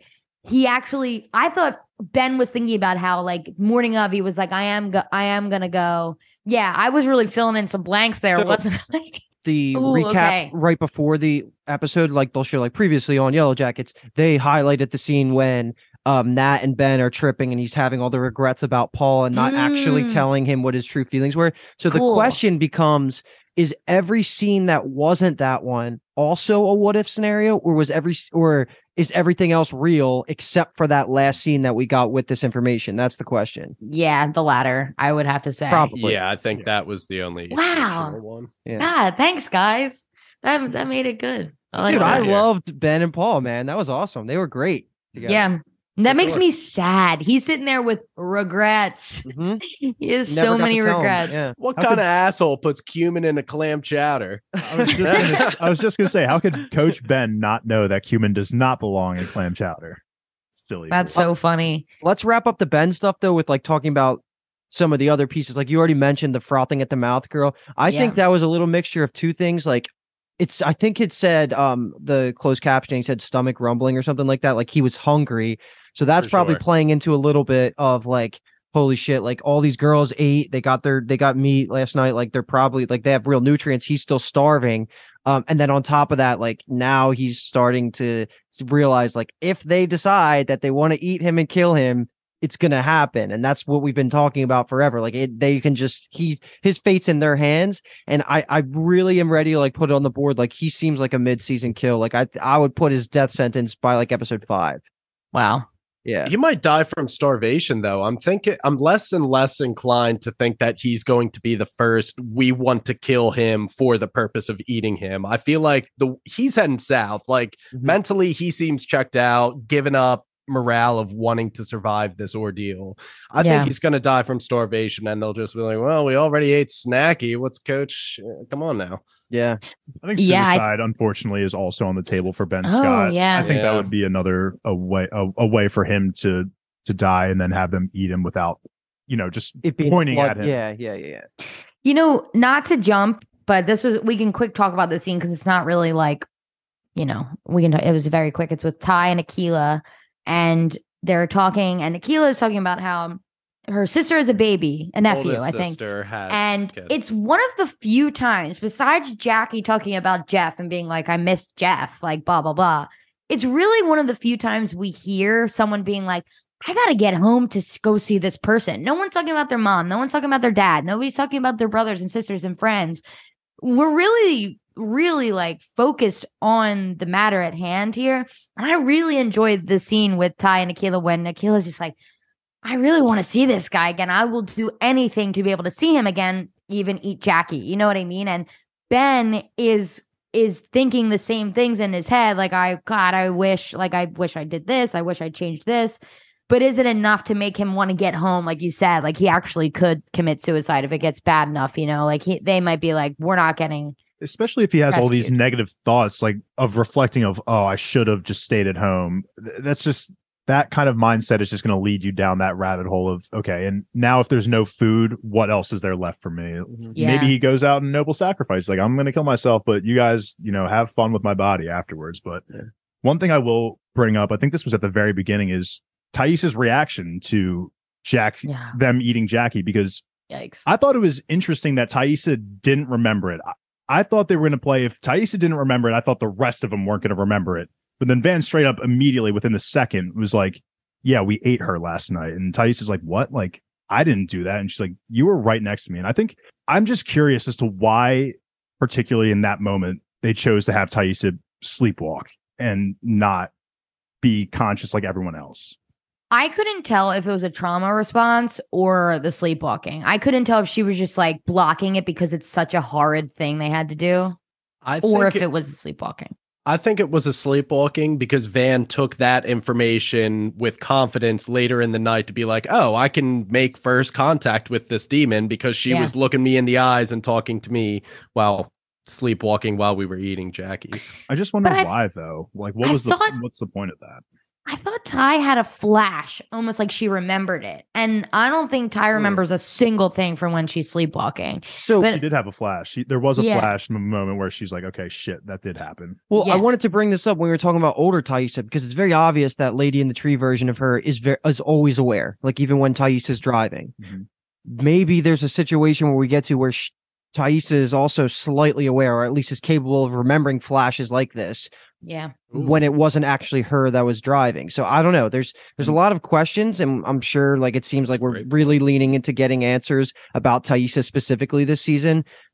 I thought Ben was thinking about how like morning of, he was like, I am gonna go. Yeah, I was really filling in some blanks there, wasn't I? The recap right before the episode, like they'll show like previously on Yellow Jackets, they highlighted the scene when Nat and Ben are tripping and he's having all the regrets about Paul and not actually telling him what his true feelings were. So the question becomes, is every scene that wasn't that one also a what if scenario, or is everything else real except for that last scene that we got with this information? That's the question. Yeah, the latter, I would have to say. Probably. Yeah, I think that was the only one. Yeah. God, thanks, guys. That made it good. I loved Ben and Paul, man. That was awesome. They were great together. Yeah. That makes me sad. He's sitting there with regrets. Mm-hmm. He has so many regrets. Yeah. What kind of asshole puts cumin in a clam chowder? I was just gonna say, how could Coach Ben not know that cumin does not belong in clam chowder? Silly. That's so funny. Let's wrap up the Ben stuff though with like talking about some of the other pieces. Like you already mentioned the frothing at the mouth girl. I think that was a little mixture of two things. Like I think it said the closed captioning said stomach rumbling or something like that. Like he was hungry. So that's probably playing into a little bit of like, holy shit, like all these girls ate, they got meat last night. Like they're probably like, they have real nutrients. He's still starving. And then on top of that, like now he's starting to realize like if they decide that they want to eat him and kill him, it's going to happen. And that's what we've been talking about forever. Like they can just, his fate's in their hands. And I really am ready to like put it on the board. Like he seems like a mid-season kill. Like I would put his death sentence by like episode 5. Wow. Yeah. He might die from starvation, though. I'm less and less inclined to think that he's going to be the first. We want to kill him for the purpose of eating him. I feel like he's heading south. Like mentally, he seems checked out, given up morale of wanting to survive this ordeal. I think he's going to die from starvation, and they'll just be like, well, we already ate Snacky. What's Coach? Come on now. Yeah. I think suicide, unfortunately, is also on the table for Ben Scott. Yeah. I think that would be another a way for him to die and then have them eat him without, just pointing at him. Yeah. Not to jump, but we can quick talk about this scene because it's not really like, it was very quick. It's with Ty and Akilah, and they're talking, and Akilah is talking about how her sister is a baby, a nephew, I think. And it's one of the few times, besides Jackie talking about Jeff and being like, I miss Jeff, like blah, blah, blah. It's really one of the few times we hear someone being like, I got to get home to go see this person. No one's talking about their mom. No one's talking about their dad. Nobody's talking about their brothers and sisters and friends. We're really, really like focused on the matter at hand here. And I really enjoyed the scene with Ty and Akilah when Akilah's just like, I really want to see this guy again. I will do anything to be able to see him again, even eat Jackie. You know what I mean? And Ben is thinking the same things in his head. Like, I wish I did this. I wish I changed this. But is it enough to make him want to get home? Like you said, like he actually could commit suicide if it gets bad enough, like they might be like, we're not getting. Especially if he has all these negative thoughts, like of reflecting of, oh, I should have just stayed at home. That's just, that kind of mindset is just going to lead you down that rabbit hole of, okay, and now if there's no food, what else is there left for me? Yeah. Maybe he goes out and noble sacrifice. Like, I'm going to kill myself, but you guys, have fun with my body afterwards. But one thing I will bring up, I think this was at the very beginning, is Thais's reaction to them eating Jackie, because yikes. I thought it was interesting that Thaisa didn't remember it. I thought they were going to play, if Thaisa didn't remember it, I thought the rest of them weren't going to remember it. But then Van straight up immediately within the second was like, yeah, we ate her last night. And Thais like, what? Like, I didn't do that. And she's like, you were right next to me. And I think I'm just curious as to why, particularly in that moment, they chose to have Thaisa sleepwalk and not be conscious like everyone else. I couldn't tell if it was a trauma response or the sleepwalking. I couldn't tell if she was just like blocking it because it's such a horrid thing they had to do, or if it was sleepwalking. I think it was a sleepwalking because Van took that information with confidence later in the night to be like, oh, I can make first contact with this demon because she was looking me in the eyes and talking to me while sleepwalking while we were eating Jackie. I just wonder why, though. Like, what's the point of that? I thought Ty had a flash, almost like she remembered it. And I don't think Ty remembers a single thing from when she's sleepwalking. So she did have a flash. There was a flash moment where she's like, okay, shit, that did happen. Well, I wanted to bring this up when we were talking about older Thaisa, because it's very obvious that Lady in the Tree version of her is always aware, like even when Thaisa's driving. Mm-hmm. Maybe there's a situation where we get to where Thaisa is also slightly aware, or at least is capable of remembering flashes like this. Yeah. When it wasn't actually her that was driving. So I don't know. There's a lot of questions, and I'm sure like it seems like we're really leaning into getting answers about Thaisa specifically this season.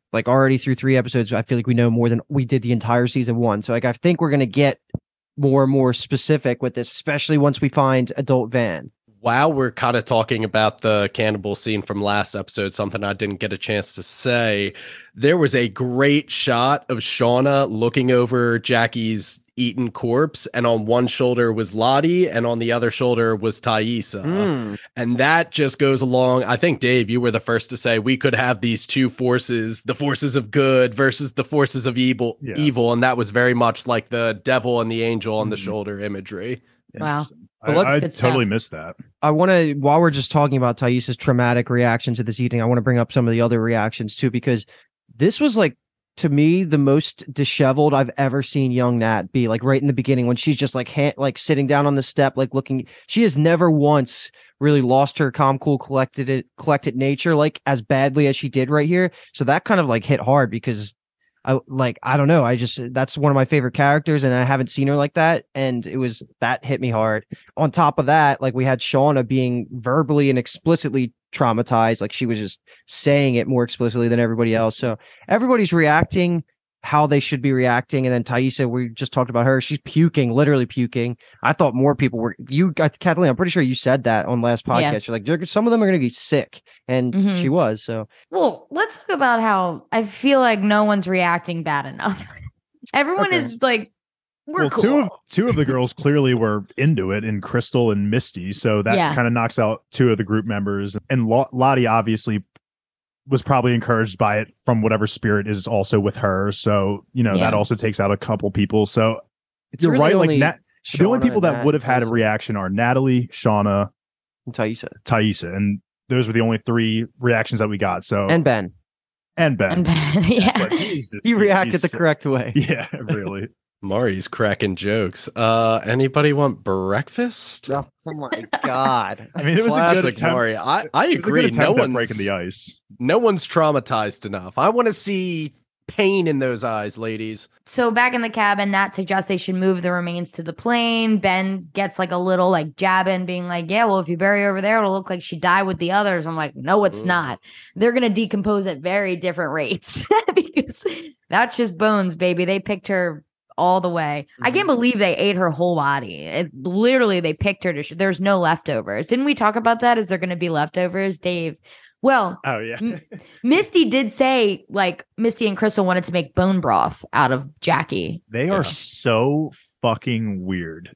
like already through 3 episodes, I feel like we know more than we did the entire season 1. So like I think we're gonna get more and more specific with this, especially once we find adult Van. While we're kind of talking about the cannibal scene from last episode, something I didn't get a chance to say, there was a great shot of Shauna looking over Jackie's eaten corpse, and on one shoulder was Lottie, and on the other shoulder was Taissa. And that just goes along. I think, Dave, you were the first to say we could have these two forces, the forces of good versus the forces of evil, and that was very much like the devil and the angel on the shoulder imagery. Wow. I totally missed that. I want to, while we're just talking about Taissa's traumatic reaction to this evening, I want to bring up some of the other reactions too, because this was like, to me, the most disheveled I've ever seen young Nat be. Like right in the beginning when she's just like sitting down on the step, like looking, she has never once really lost her calm, cool, collected nature like as badly as she did right here. So that kind of like hit hard because I don't know. That's one of my favorite characters and I haven't seen her like that. And that hit me hard. On top of that, like we had Shauna being verbally and explicitly traumatized. Like she was just saying it more explicitly than everybody else. So everybody's reacting how they should be reacting. And then Taissa, we just talked about her. She's puking, literally puking. I thought more people were, Kathleen, I'm pretty sure you said that on last podcast. You're like, some of them are going to be sick. And she was. So, well, let's talk about how I feel like no one's reacting bad enough. Everyone is like, we're cool. Two of the girls clearly were into it, in Crystal and Misty. So that kind of knocks out 2 of the group members. And Lottie obviously was probably encouraged by it from whatever spirit is also with her. So, that also takes out a couple people. So you're really right. Like the only people that would have had a reaction are Natalie, Shauna, and Taissa. And those were the only 3 reactions that we got. So And Ben. Yeah. But he reacted the correct way. Yeah, really. Mari's cracking jokes. Anybody want breakfast? Oh my god! I mean, it was classic a good attempt. Mari. I agree. No one's breaking the ice. No one's traumatized enough. I want to see pain in those eyes, ladies. So back in the cabin, Nat suggests they should move the remains to the plane. Ben gets like a little like jab in, being like, "Yeah, well, if you bury over there, it'll look like she died with the others." I'm like, "No, it's not. They're gonna decompose at very different rates because that's just bones, baby. They picked her." All the way. I can't believe they ate her whole body. Literally, they picked her to. There's no leftovers. Didn't we talk about that? Is there going to be leftovers, Dave? Well, oh yeah. Misty did say like Misty and Crystal wanted to make bone broth out of Jackie. They are so fucking weird.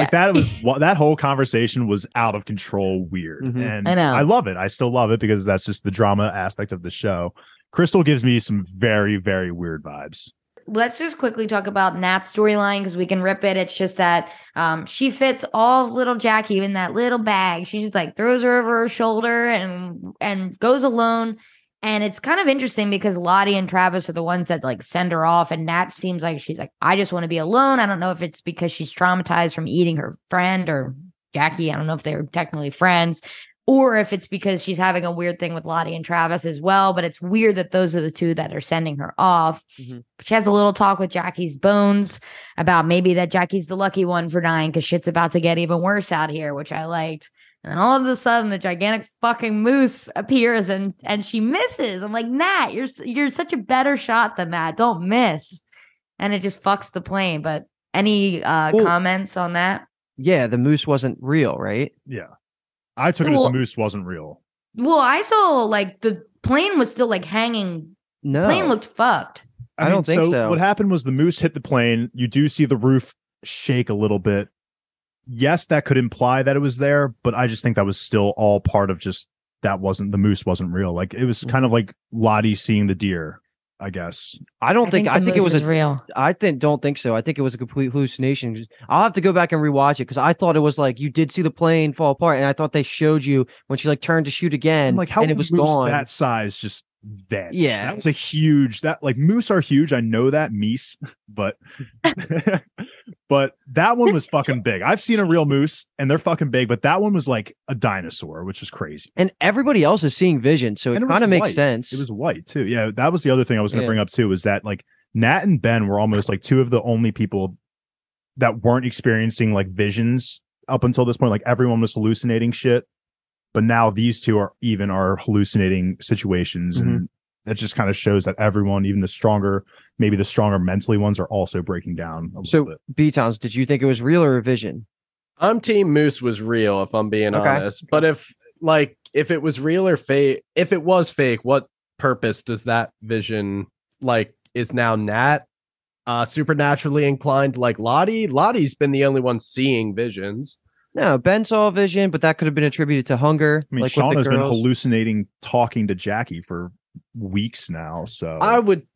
That whole conversation was out of control weird. And I know. I love it. I still love it because that's just the drama aspect of the show. Crystal gives me some very, very weird vibes. Let's just quickly talk about Nat's storyline because we can rip it. It's just that she fits all of little Jackie in that little bag. She just like throws her over her shoulder and goes alone. And it's kind of interesting because Lottie and Travis are the ones that like send her off. And Nat seems like she's like, I just want to be alone. I don't know if it's because she's traumatized from eating her friend or Jackie. I don't know if they were technically friends. Or if it's because she's having a weird thing with Lottie and Travis as well. But it's weird that those are the 2 that are sending her off. But she has a little talk with Jackie's bones about maybe that Jackie's the lucky one for dying because shit's about to get even worse out here, which I liked. And then all of a sudden, the gigantic fucking moose appears and she misses. I'm like, Nat, you're such a better shot than that. Don't miss. And it just fucks the plane. But any comments on that? Yeah, the moose wasn't real, right? Yeah. I took it as the moose wasn't real. Well, I saw like the plane was still like hanging. No. The plane looked fucked. I don't think so. What happened was the moose hit the plane. You do see the roof shake a little bit. Yes, that could imply that it was there, but I just think that was still all part of just the moose wasn't real. Like it was kind of like Lottie seeing the deer. I guess. I think it was real. Don't think so. I think it was a complete hallucination. I'll have to go back and rewatch it because I thought it was like you did see the plane fall apart, and I thought they showed you when she like turned to shoot again. I'm like, how and it was gone. That size just then. Yeah, that was a huge. That like moose are huge. I know that meese, but but that one was fucking big. I've seen a real moose, and they're fucking big, but that one was like a dinosaur, which was crazy. And everybody else is seeing vision, so it kind of makes sense. It was white too. Yeah, that was the other thing I was going to bring up too. Is that like Nat and Ben were almost like 2 of the only people that weren't experiencing like visions up until this point. Like everyone was hallucinating shit. But now these 2 are hallucinating situations. And that just kind of shows that everyone, even the stronger mentally ones, are also breaking down. So, B-Towns, did you think it was real or a vision? I'm team Moose was real, if I'm being honest. But if it was real or fake, if it was fake, what purpose does that vision is now Nat supernaturally inclined like Lottie? Lottie's been the only one seeing visions. No, Ben saw a vision, but that could have been attributed to hunger. I mean, Shauna's been hallucinating talking to Jackie for weeks now. So I would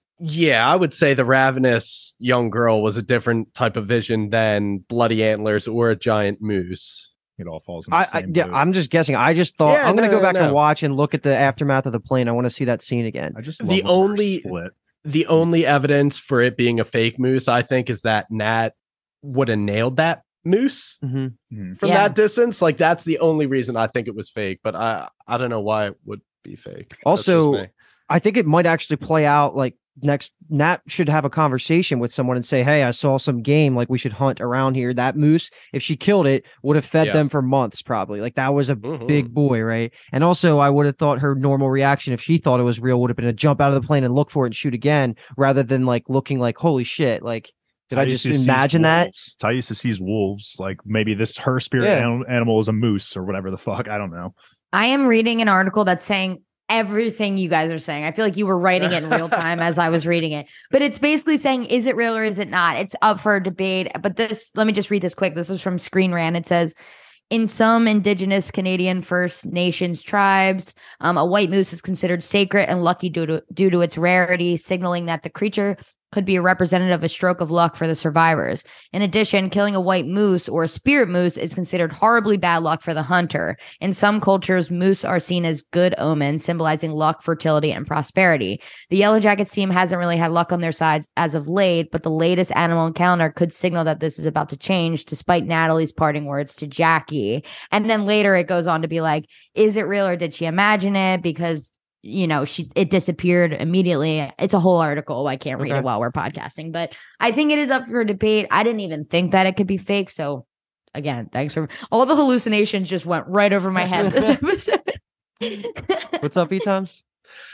say the ravenous young girl was a different type of vision than bloody antlers or a giant moose. It all falls in the same boat. I'm just guessing. I just thought I'm going to go back and watch and look at the aftermath of the plane. I want to see that scene again. I just love the only evidence for it being a fake moose, I think, is that Nat would have nailed that moose from that distance. Like, that's the only reason I think it was fake, but I don't know why it would be fake. Also, I think it might actually play out like next. Nat should have a conversation with someone and say, hey, I saw some game, like we should hunt around here. That moose, if she killed it, would have fed them for months probably. Like, that was a big boy, right? And also, I would have thought her normal reaction if she thought it was real would have been to jump out of the plane and look for it and shoot again, rather than like looking like, holy shit, like, did I just imagine that? Taissa sees wolves. Like, maybe her spirit animal is a moose or whatever the fuck. I don't know. I am reading an article that's saying everything you guys are saying. I feel like you were writing it in real time as I was reading it. But it's basically saying, is it real or is it not? It's up for debate. But let me just read this quick. This is from Screen Rant. It says, in some Indigenous Canadian First Nations tribes, a white moose is considered sacred and lucky due to its rarity, signaling that the creature could be a representative of a stroke of luck for the survivors. In addition, killing a white moose or a spirit moose is considered horribly bad luck for the hunter. In some cultures, moose are seen as good omens, symbolizing luck, fertility, and prosperity. The Yellow Jackets team hasn't really had luck on their sides as of late, but the latest animal encounter could signal that this is about to change, despite Natalie's parting words to Jackie. And then later it goes on to be like, is it real or did she imagine it? Because it disappeared immediately. It's a whole article. I can't read it while we're podcasting, but I think it is up for debate. I didn't even think that it could be fake. So again, thanks for all the hallucinations just went right over my head this episode. What's up, E-Toms?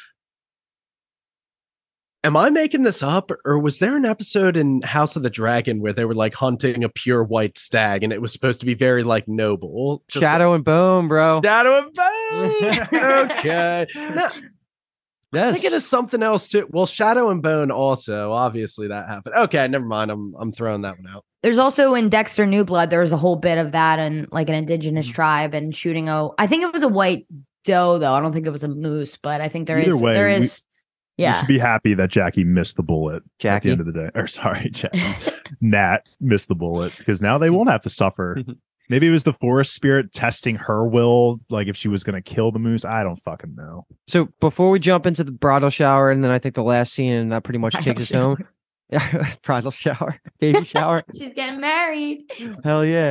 Am I making this up, or was there an episode in House of the Dragon where they were like hunting a pure white stag and it was supposed to be very like noble? Shadow and Bone, bro. Shadow and Bone. Okay. No, yes. I think it is something else too. Well, Shadow and Bone also, obviously that happened. Okay, never mind. I'm throwing that one out. There's also in Dexter New Blood, there was a whole bit of that in like an indigenous tribe and shooting I think it was a white doe though. I don't think it was a moose, but I think there is. Yeah. You should be happy that Jackie missed the bullet at the end of the day. Or sorry, Jackie. Nat missed the bullet because now they won't have to suffer. Maybe it was the forest spirit testing her will, like if she was going to kill the moose. I don't fucking know. So before we jump into the bridal shower, and then I think the last scene, and that pretty much takes us home. Bridal shower, baby shower. She's getting married. Hell yeah.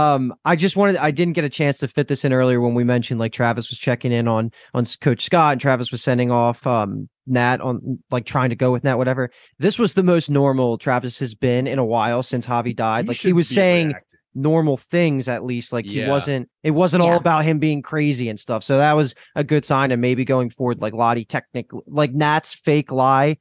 I didn't get a chance to fit this in earlier when we mentioned like Travis was checking in on Coach Scott and Travis was sending off Nat on like trying to go with Nat, whatever. This was the most normal Travis has been in a while since Javi died. Like he was saying normal things, at least. Like it wasn't all about him being crazy and stuff. So that was a good sign. And maybe going forward, like Lottie technically, like Nat's fake lie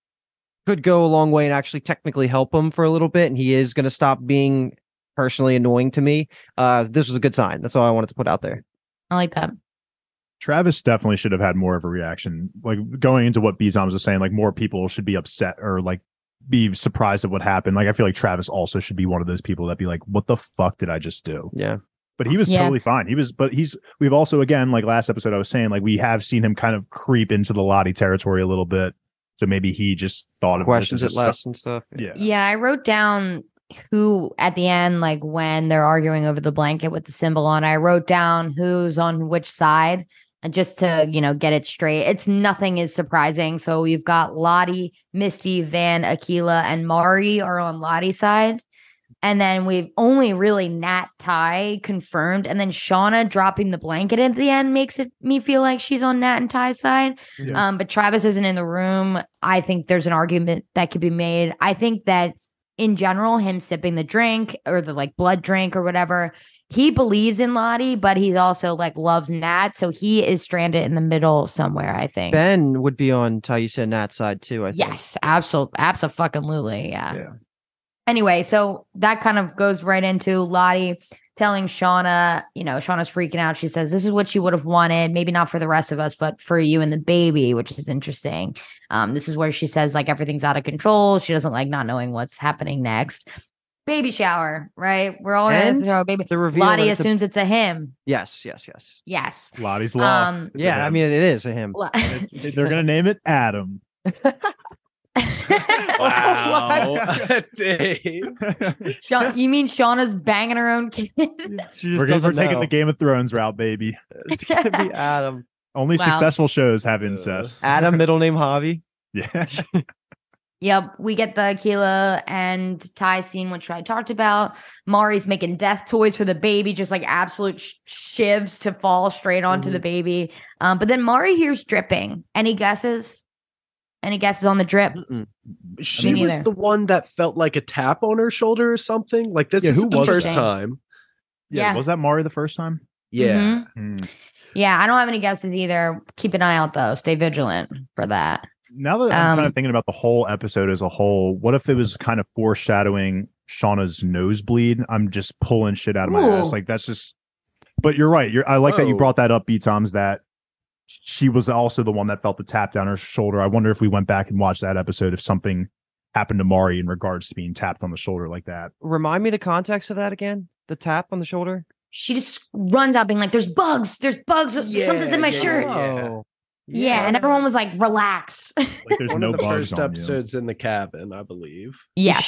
could go a long way and actually technically help him for a little bit. And he is going to stop being personally annoying to me. This was a good sign. That's all I wanted to put out there. I like that. Travis definitely should have had more of a reaction. Like going into what B-Toms was saying, like more people should be upset or like be surprised at what happened. Like I feel like Travis also should be one of those people that be like, what the fuck did I just do? Yeah. But he was totally fine. We've also, again, like last episode I was saying, like we have seen him kind of creep into the Lottie territory a little bit. So maybe he just thought of questions it less and stuff. Yeah. I wrote down who at the end, like when they're arguing over the blanket with the symbol on, I wrote down who's on which side. And just to, get it straight, nothing is surprising. So we've got Lottie, Misty, Van, Akila, and Mari are on Lottie's side. And then we've only really Nat, Ty confirmed. And then Shauna dropping the blanket at the end makes me feel like she's on Nat and Ty's side. Yeah. But Travis isn't in the room. I think there's an argument that could be made. I think that in general, him sipping the drink or the like blood drink or whatever, he believes in Lottie, but he also like loves Nat. So he is stranded in the middle somewhere, I think. Ben would be on Taissa and Nat's side too, I think. Yes, absolutely. Yeah. Anyway, so that kind of goes right into Lottie telling Shauna, Shauna's freaking out. She says, this is what she would have wanted. Maybe not for the rest of us, but for you and the baby, which is interesting. This is where she says like everything's out of control. She doesn't like not knowing what's happening next. Baby shower, right? We're all going to throw a baby. The reveal Lottie assumes it's a him. Yes. Lottie's law. Yeah, I mean, it is a him. They're going to name it Adam. Wow. Dave. You mean Shauna's banging her own kid? We're taking the Game of Thrones route, baby. It's gonna be Adam. Only successful shows have incest. Adam, middle name Javi. Yeah. Yep, we get the Keelah and Ty scene, which I talked about. Mari's making death toys for the baby, just like absolute shivs to fall straight onto the baby. But then Mari hears dripping. Any guesses? Any guesses on the drip? She was the one that felt like a tap on her shoulder or something. Like this is the first time. Yeah. Was that Mari the first time? Yeah. Yeah, I don't have any guesses either. Keep an eye out though. Stay vigilant for that. Now that I'm kind of thinking about the whole episode as a whole, what if it was kind of foreshadowing Shauna's nosebleed? I'm just pulling shit out of my ass. Like that's just. But you're right. I like that you brought that up, B-Toms, that she was also the one that felt the tap down her shoulder. I wonder if we went back and watched that episode, if something happened to Mari in regards to being tapped on the shoulder like that. Remind me the context of that again. The tap on the shoulder. She just runs out being like, there's bugs. Something's in my shirt. Yeah, and everyone was like, relax. Like there's one no of the bugs first on episodes in the cabin, I believe. Yes.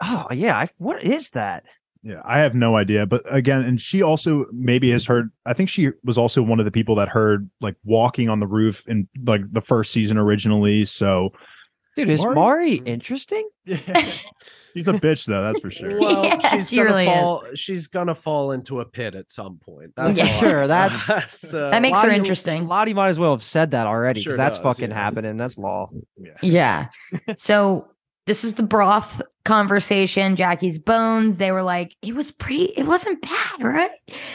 What is that? Yeah, I have no idea. But again, and she also maybe has heard, I think she was also one of the people that heard like walking on the roof in like the first season originally. So, dude, is Mari interesting? Yeah. She's a bitch though, that's for sure. Well, Yeah, she really is. She's gonna fall into a pit at some point. That's that makes her interesting. Lottie might as well have said that already because that's does, fucking happening. That's law. Yeah. So this is the broth conversation. Jackie's bones. They were like, it wasn't bad, right?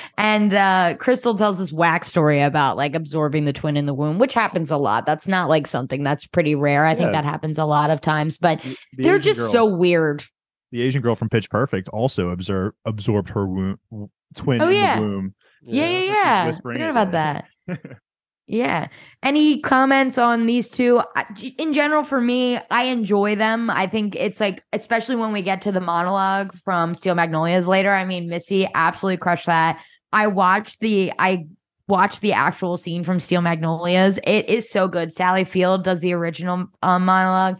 And Crystal tells this whack story about like absorbing the twin in the womb, which happens a lot. That's not like something that's pretty rare. I think that happens a lot of times, but they're Asian just girl, so weird. The Asian girl from Pitch Perfect also absorbed her twin in the womb. Yeah. I forgot about that. Yeah. Any comments on these two? In general, for me, I enjoy them. I think it's like, especially when we get to the monologue from Steel Magnolias later. I mean, Missy absolutely crushed that. I watched the actual scene from Steel Magnolias. It is so good. Sally Field does the original monologue.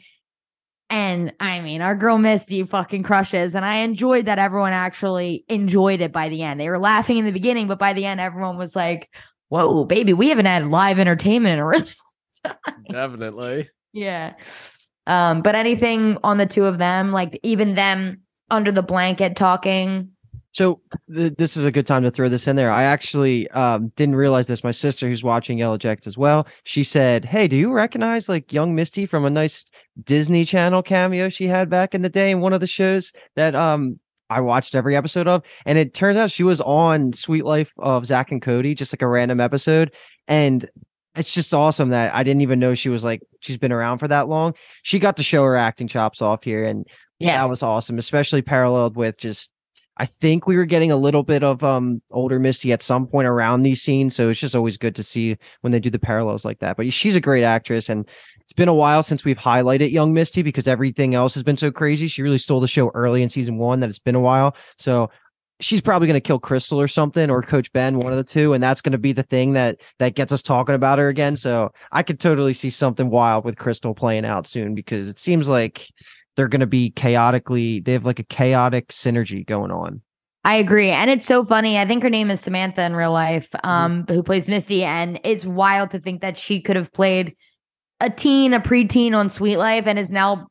And I mean, our girl Misty fucking crushes. And I enjoyed that everyone actually enjoyed it by the end. They were laughing in the beginning, but by the end, everyone was like, whoa, baby, we haven't had live entertainment in a really long time. Definitely. Yeah. But anything on the two of them, like even them under the blanket talking. So this is a good time to throw this in there. I actually didn't realize this. My sister, who's watching Yellow Jackets as well, she said, hey, do you recognize like young Misty from a nice Disney Channel cameo she had back in the day in one of the shows that I watched every episode of? And it turns out she was on Sweet Life of Zach and Cody, just like a random episode. And it's just awesome that I didn't even know she's been around for that long. She got to show her acting chops off here. And that was awesome, especially paralleled with just, I think we were getting a little bit of older Misty at some point around these scenes. So it's just always good to see when they do the parallels like that. But she's a great actress. And it's been a while since we've highlighted young Misty because everything else has been so crazy. She really stole the show early in season 1 that it's been a while. So she's probably going to kill Crystal or something, or Coach Ben, one of the two. And that's going to be the thing that gets us talking about her again. So I could totally see something wild with Crystal playing out soon because it seems like they're going to be they have like a chaotic synergy going on. I agree. And it's so funny. I think her name is Samantha in real life, who plays Misty. And it's wild to think that she could have played a preteen on Sweet Life and is now,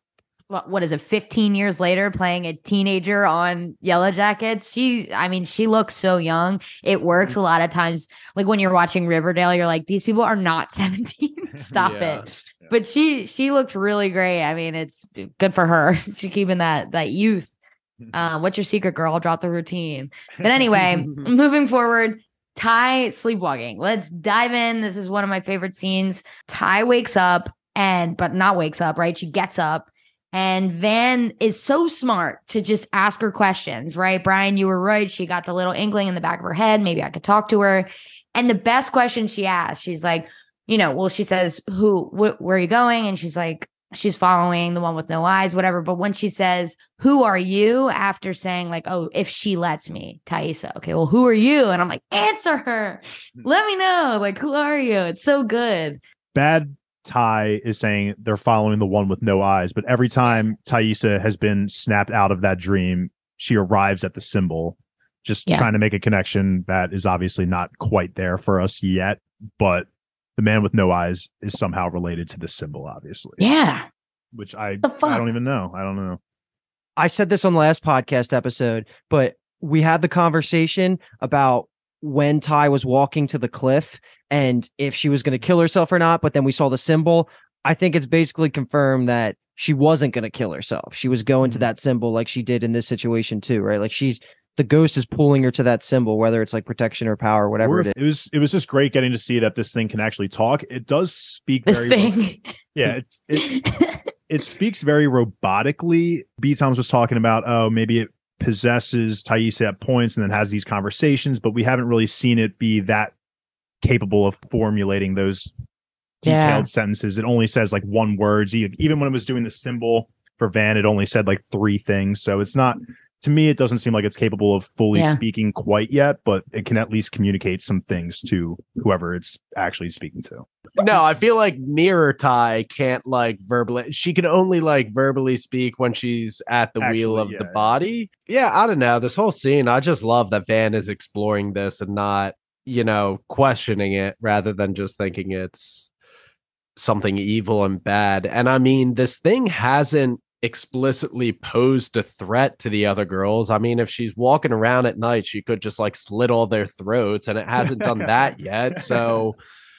15 years later playing a teenager on Yellow Jackets. She looks so young. It works a lot of times. Like when you're watching Riverdale, you're like, these people are not 17. Stop it. But she looks really great. I mean, it's good for her. She's keeping that youth. What's your secret, girl? I'll drop the routine. But anyway, moving forward, Tai sleepwalking. Let's dive in. This is one of my favorite scenes. Tai wakes up but not wakes up, right? She gets up and Van is so smart to just ask her questions, right? Brian, you were right. She got the little inkling in the back of her head. Maybe I could talk to her. And the best question she asked, she's like, she says, where are you going? And she's like, she's following the one with no eyes, whatever. But when she says, who are you? After saying like, oh, if she lets me, Taissa. Okay, well, who are you? And I'm like, answer her. Let me know. Like, who are you? It's so good. Bad Tai is saying they're following the one with no eyes. But every time Taissa has been snapped out of that dream, she arrives at the symbol, just trying to make a connection that is obviously not quite there for us yet. But the man with no eyes is somehow related to the symbol, obviously. Yeah. Which I don't even know. I don't know. I said this on the last podcast episode, but we had the conversation about when Tai was walking to the cliff and if she was going to kill herself or not, but then we saw the symbol. I think it's basically confirmed that she wasn't going to kill herself. She was going to that symbol like she did in this situation too, right? Like the ghost is pulling her to that symbol, whether it's like protection or power, whatever it is. It was just great getting to see that this thing can actually talk. It does speak it speaks very robotically. B. Thomas was talking about, maybe it possesses Taissa at points and then has these conversations, but we haven't really seen it be that capable of formulating those detailed sentences. It only says like one words. Even when it was doing the symbol for Van, it only said like 3 things. So it's not, to me, it doesn't seem like it's capable of fully speaking quite yet, but it can at least communicate some things to whoever it's actually speaking to. No, I feel like Mirror Tai can't like verbally. She can only like verbally speak when she's at the wheel of the body. Yeah, I don't know. This whole scene, I just love that Van is exploring this and not, questioning it rather than just thinking it's something evil and bad. And I mean, this thing hasn't explicitly posed a threat to the other girls. I mean, if she's walking around at night, she could just like slit all their throats, and it hasn't done that yet. So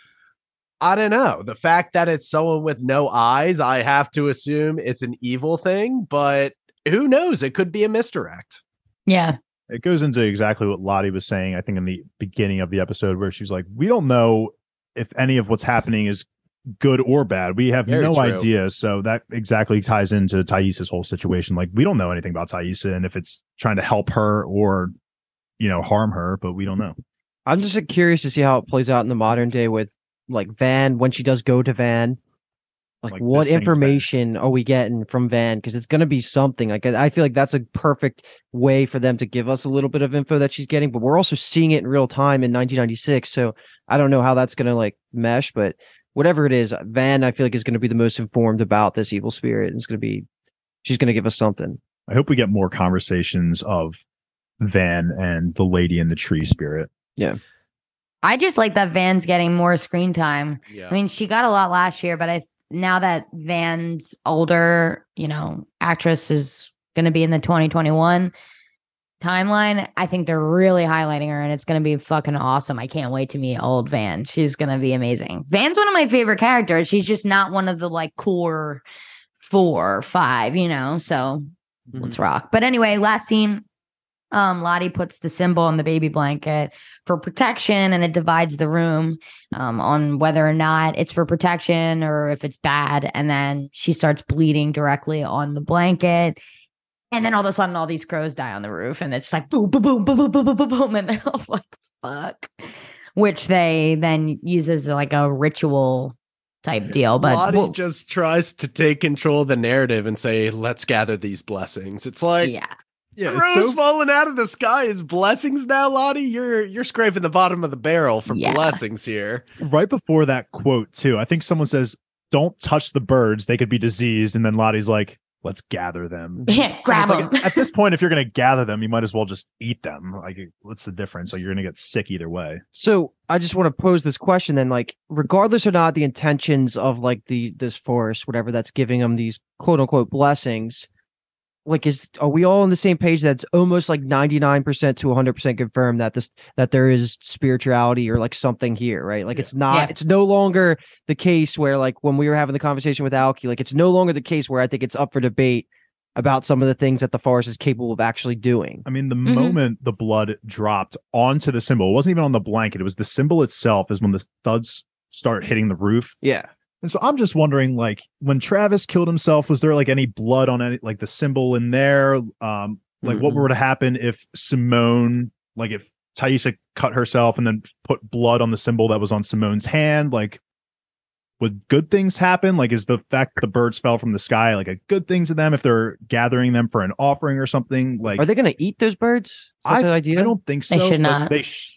I don't know. The fact that it's someone with no eyes, I have to assume it's an evil thing, but who knows? It could be a misdirect. Yeah. It goes into exactly what Lottie was saying, I think, in the beginning of the episode, where she's like, we don't know if any of what's happening is good or bad. We have no idea. So that exactly ties into Taissa's whole situation. Like, we don't know anything about Taissa and if it's trying to help her or, harm her, but we don't know. I'm just curious to see how it plays out in the modern day with like Van, when she does go to Van. Like what information are we getting from Van? Because it's going to be something. Like, I feel like that's a perfect way for them to give us a little bit of info that she's getting, but we're also seeing it in real time in 1996. So I don't know how that's going to like mesh, but whatever it is, Van, I feel like is going to be the most informed about this evil spirit. She's going to give us something. I hope we get more conversations of Van and the lady in the tree spirit. Yeah. I just like that Van's getting more screen time. Yeah. I mean, she got a lot last year, but now that Van's older, actress is going to be in the 2021 timeline, I think they're really highlighting her, and it's going to be fucking awesome. I can't wait to meet old Van. She's going to be amazing. Van's one of my favorite characters. She's just not one of the like core 4 or 5, so let's rock. But anyway, last scene, Lottie puts the symbol on the baby blanket for protection, and it divides the room on whether or not it's for protection or if it's bad. And then she starts bleeding directly on the blanket. And then all of a sudden, all these crows die on the roof, and it's just like boom, boom, boom, boom, boom, boom, boom, boom, boom, and they're all like, fuck, which they then use as like a ritual type deal. But Lottie just tries to take control of the narrative and say, let's gather these blessings. It's like, crows falling out of the sky is blessings now, Lottie. You're scraping the bottom of the barrel for blessings here. Right before that quote, too, I think someone says, don't touch the birds. They could be diseased. And then Lottie's like, let's gather them. Yeah, grab them. Like, at this point, if you're going to gather them, you might as well just eat them. Like, what's the difference? Like, you're going to get sick either way. So I just want to pose this question then, like, regardless or not the intentions of like this force, whatever that's giving them these quote unquote blessings, like, are we all on the same page that's almost like 99% to 100% confirmed that there is spirituality or like something here, right? Like, it's no longer the case where, like, when we were having the conversation with Alki, like, it's no longer the case where I think it's up for debate about some of the things that the Forest is capable of actually doing. I mean, the moment the blood dropped onto the symbol, it wasn't even on the blanket. It was the symbol itself is when the thuds start hitting the roof. Yeah. And so I'm just wondering, like, when Travis killed himself, was there like any blood on any, like the symbol in there? Like what were to happen if Simone, like if Taissa cut herself and then put blood on the symbol that was on Simone's hand? Like, would good things happen? Like, is the fact that the birds fell from the sky like a good thing to them if they're gathering them for an offering or something? Like, are they going to eat those birds? I don't think so. They should not.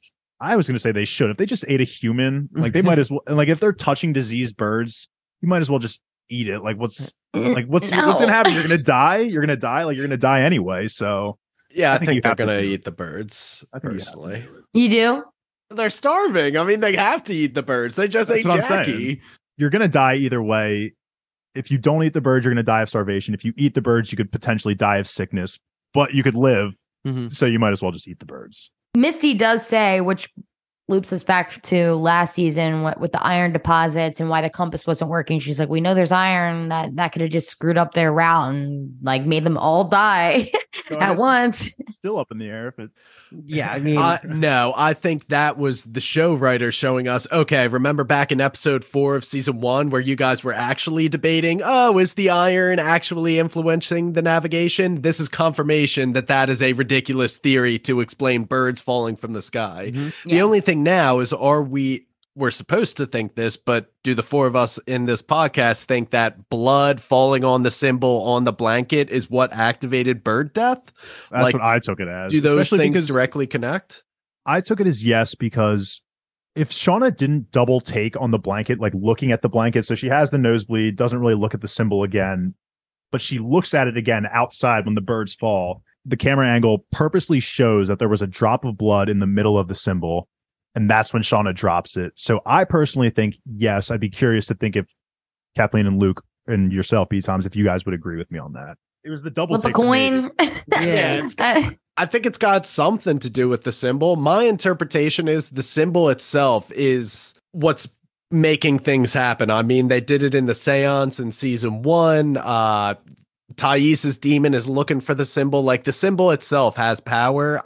I was going to say they should. If they just ate a human, like they might as well. And like if they're touching diseased birds, you might as well just eat it. Like what's going to happen? You're going to die. You're going to die. Like you're going to die anyway. So yeah, I think they're going to eat the birds. Personally, you do. They're starving. I mean, they have to eat the birds. They just ate Jackie. You're going to die either way. If you don't eat the birds, you're going to die of starvation. If you eat the birds, you could potentially die of sickness, but you could live. So you might as well just eat the birds. Misty does say, which loops us back to last season with the iron deposits and why the compass wasn't working. She's like, we know there's iron that could have just screwed up their route and like made them all die at once. Still up in the air. Yeah, I mean, no, I think that was the show writer showing us, okay, remember back in episode 4 of season 1 where you guys were actually debating, oh, is the iron actually influencing the navigation? This is confirmation that is a ridiculous theory to explain birds falling from the sky. The only thing now is, we're supposed to think this, but do the 4 of us in this podcast think that blood falling on the symbol on the blanket is what activated bird death? That's what I took it as. Do those things directly connect? I took it as yes, because if Shauna didn't double take on the blanket, like looking at the blanket, so she has the nosebleed, doesn't really look at the symbol again, but she looks at it again outside when the birds fall, the camera angle purposely shows that there was a drop of blood in the middle of the symbol. And that's when Shauna drops it. So I personally think, yes, I'd be curious to think if Kathleen and Luke and yourself, B-Toms, if you guys would agree with me on that. It was the double take. Flip a coin. I think it's got something to do with the symbol. My interpretation is the symbol itself is what's making things happen. I mean, they did it in the seance in season 1. Taissa's demon is looking for the symbol. Like the symbol itself has power.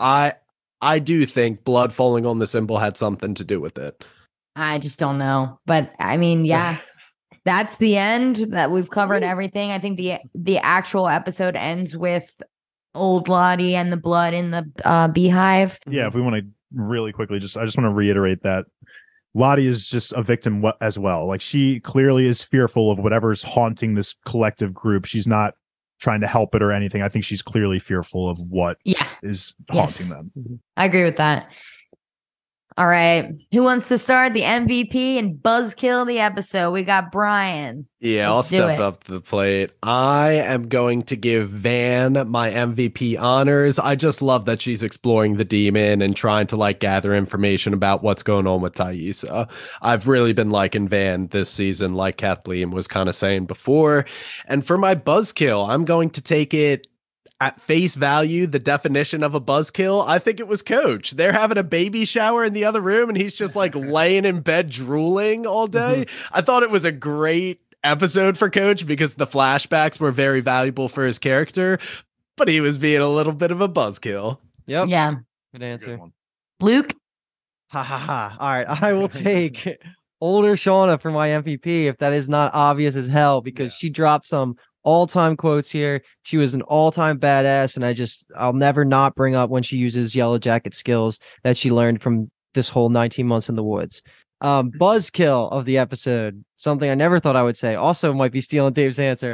I do think blood falling on the symbol had something to do with it. I just don't know. But I mean, yeah, that's the end. That we've covered everything. I think the actual episode ends with old Lottie and the blood in the beehive. Yeah, if we want to really quickly, I just want to reiterate that Lottie is just a victim as well. Like she clearly is fearful of whatever's haunting this collective group. She's not trying to help it or anything. I think she's clearly fearful of what is haunting them. I agree with that. All right. Who wants to start the MVP and buzzkill the episode? We got Brian. Yeah, I'll step up to the plate. I am going to give Van my MVP honors. I just love that she's exploring the demon and trying to like gather information about what's going on with Taissa. I've really been liking Van this season, like Kathleen was kind of saying before. And for my buzzkill, I'm going to take it at face value, the definition of a buzzkill. I think it was Coach. They're having a baby shower in the other room and he's just like laying in bed drooling all day. I thought it was a great episode for Coach because the flashbacks were very valuable for his character, but he was being a little bit of a buzzkill. Yep. Yeah. Good answer. Good Luke? Ha ha ha. All right. I will take older Shauna for my MVP if that is not obvious as hell, because she dropped some all-time quotes here. She was an all-time badass, and I'll never not bring up when she uses Yellow Jacket skills that she learned from this whole 19 months in the woods. Buzzkill of the episode, something I never thought I would say. Also might be stealing Dave's answer.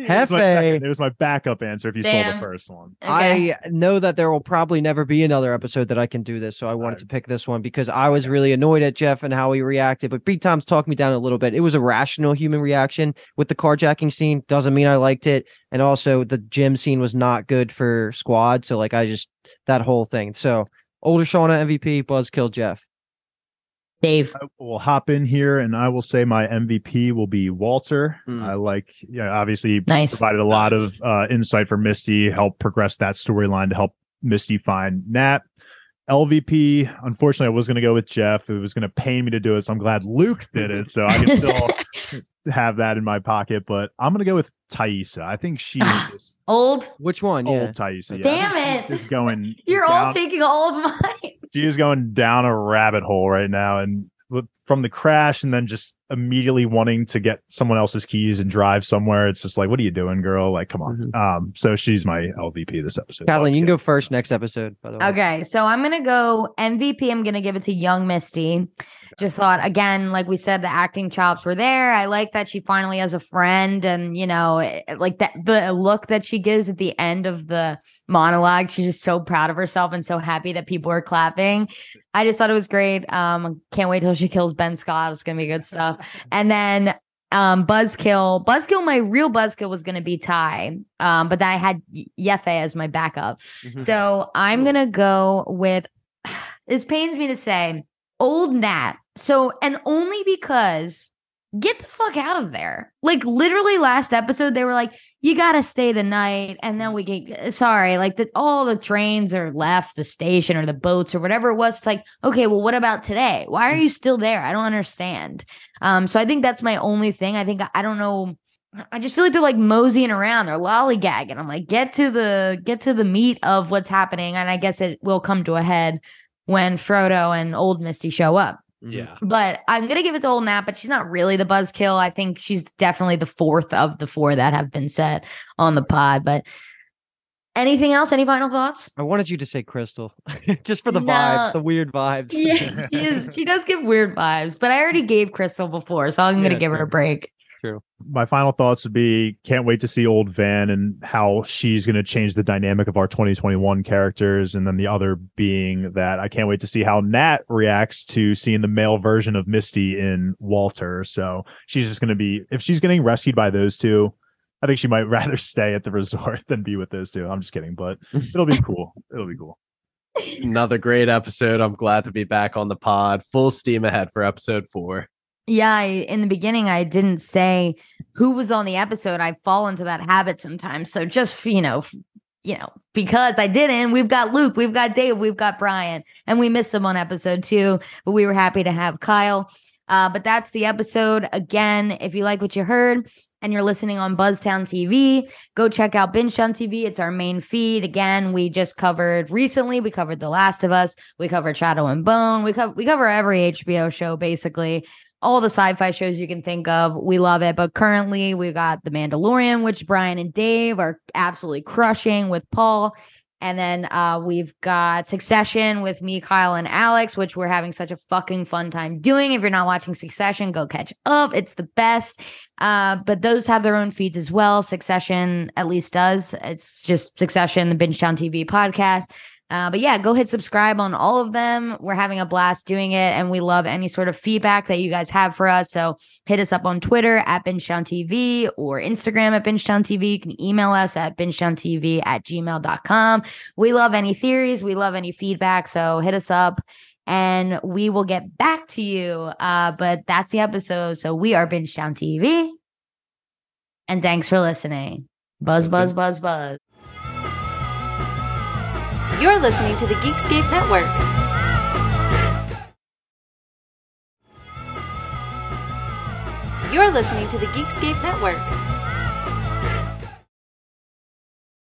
It was my backup answer if you saw the first one. Okay. I know that there will probably never be another episode that I can do this, so I wanted to pick this one because I was really annoyed at Jeff and how he reacted, but B-Tom's talked me down a little bit. It was a rational human reaction with the carjacking scene. Doesn't mean I liked it. And also the gym scene was not good for Squad, so like that whole thing. So older Shauna MVP, buzzkill Jeff. Dave. I will hop in here and I will say my MVP will be Walter. I obviously provided a lot of insight for Misty, helped progress that storyline to help Misty find Nat. LVP, unfortunately, I was going to go with Jeff. It was going to pain me to do it, so I'm glad Luke did it, so I can still have that in my pocket. But I'm going to go with Taissa. I think she is old. Which one? Old Taissa. Yeah. Damn it! Is going. You're all taking all of mine. She is going down a rabbit hole right now, and from the crash, and then just immediately wanting to get someone else's keys and drive somewhere. It's just like, what are you doing, girl? Like, come on. So she's my LVP this episode. Kathleen, you can go first next episode, by the way. Okay, so I'm gonna go MVP. I'm gonna give it to young Misty. Just thought, again, like we said, the acting chops were there. I like that she finally has a friend, and like that the look that she gives at the end of the monologue. She's just so proud of herself and so happy that people are clapping. I just thought it was great. Can't wait till she kills Ben Scott. It's gonna be good stuff. And then Buzzkill, my real Buzzkill was gonna be Ty, but I had Yefe as my backup. So I'm gonna go with. This pains me to say, old Nat. So, and only because get the fuck out of there. Like literally last episode, they were like, you got to stay the night. And then we get, sorry, like all the trains are left the station or the boats or whatever it was. It's like, okay, well, what about today? Why are you still there? I don't understand. So I think that's my only thing. I don't know. I just feel like they're like moseying around. They're lollygagging. I'm like, get to the meat of what's happening. And I guess it will come to a head when Frodo and old Misty show up. Yeah. But I'm going to give it to old Nat, but she's not really the Buzzkill. I think she's definitely the fourth of the four that have been said on the pod. But anything else? Any final thoughts? I wanted you to say Crystal just for the vibes, the weird vibes. Yeah, she does give weird vibes, but I already gave Crystal before, so I'm going to give her a break. True. My final thoughts would be, can't wait to see old Van and how she's going to change the dynamic of our 2021 characters. And then the other being that I can't wait to see how Nat reacts to seeing the male version of Misty in Walter. So she's just going to be, if she's getting rescued by those two, I think she might rather stay at the resort than be with those two. I'm just kidding, but it'll be cool. It'll be cool. Another great episode. I'm glad to be back on the pod. Full steam ahead for episode 4. Yeah, in the beginning, I didn't say who was on the episode. I fall into that habit sometimes. So just, because I didn't, we've got Luke, we've got Dave, we've got Brian, and we missed him on episode 2, but we were happy to have Kyle. But that's the episode. Again, if you like what you heard and you're listening on Buzztown TV, go check out Bingetown TV. It's our main feed. Again, we just covered recently, we covered The Last of Us, we covered Shadow and Bone, we cover every HBO show, basically. All the sci-fi shows you can think of. We love it. But currently we've got The Mandalorian, which Brian and Dave are absolutely crushing with Paul. And then we've got Succession with me, Kyle, and Alex, which we're having such a fucking fun time doing. If you're not watching Succession, go catch up. It's the best. But those have their own feeds as well. Succession at least does. It's just Succession, the Bingetown TV podcast. But yeah, go hit subscribe on all of them. We're having a blast doing it, and we love any sort of feedback that you guys have for us. So hit us up on Twitter at Bingetown TV or Instagram at Bingetown TV. You can email us at bingetowntv@gmail.com. We love any theories. We love any feedback. So hit us up and we will get back to you. But that's the episode. So we are Bingetown TV. And thanks for listening. Buzz, buzz, buzz, buzz. You're listening to the Geekscape Network. You're listening to the Geekscape Network.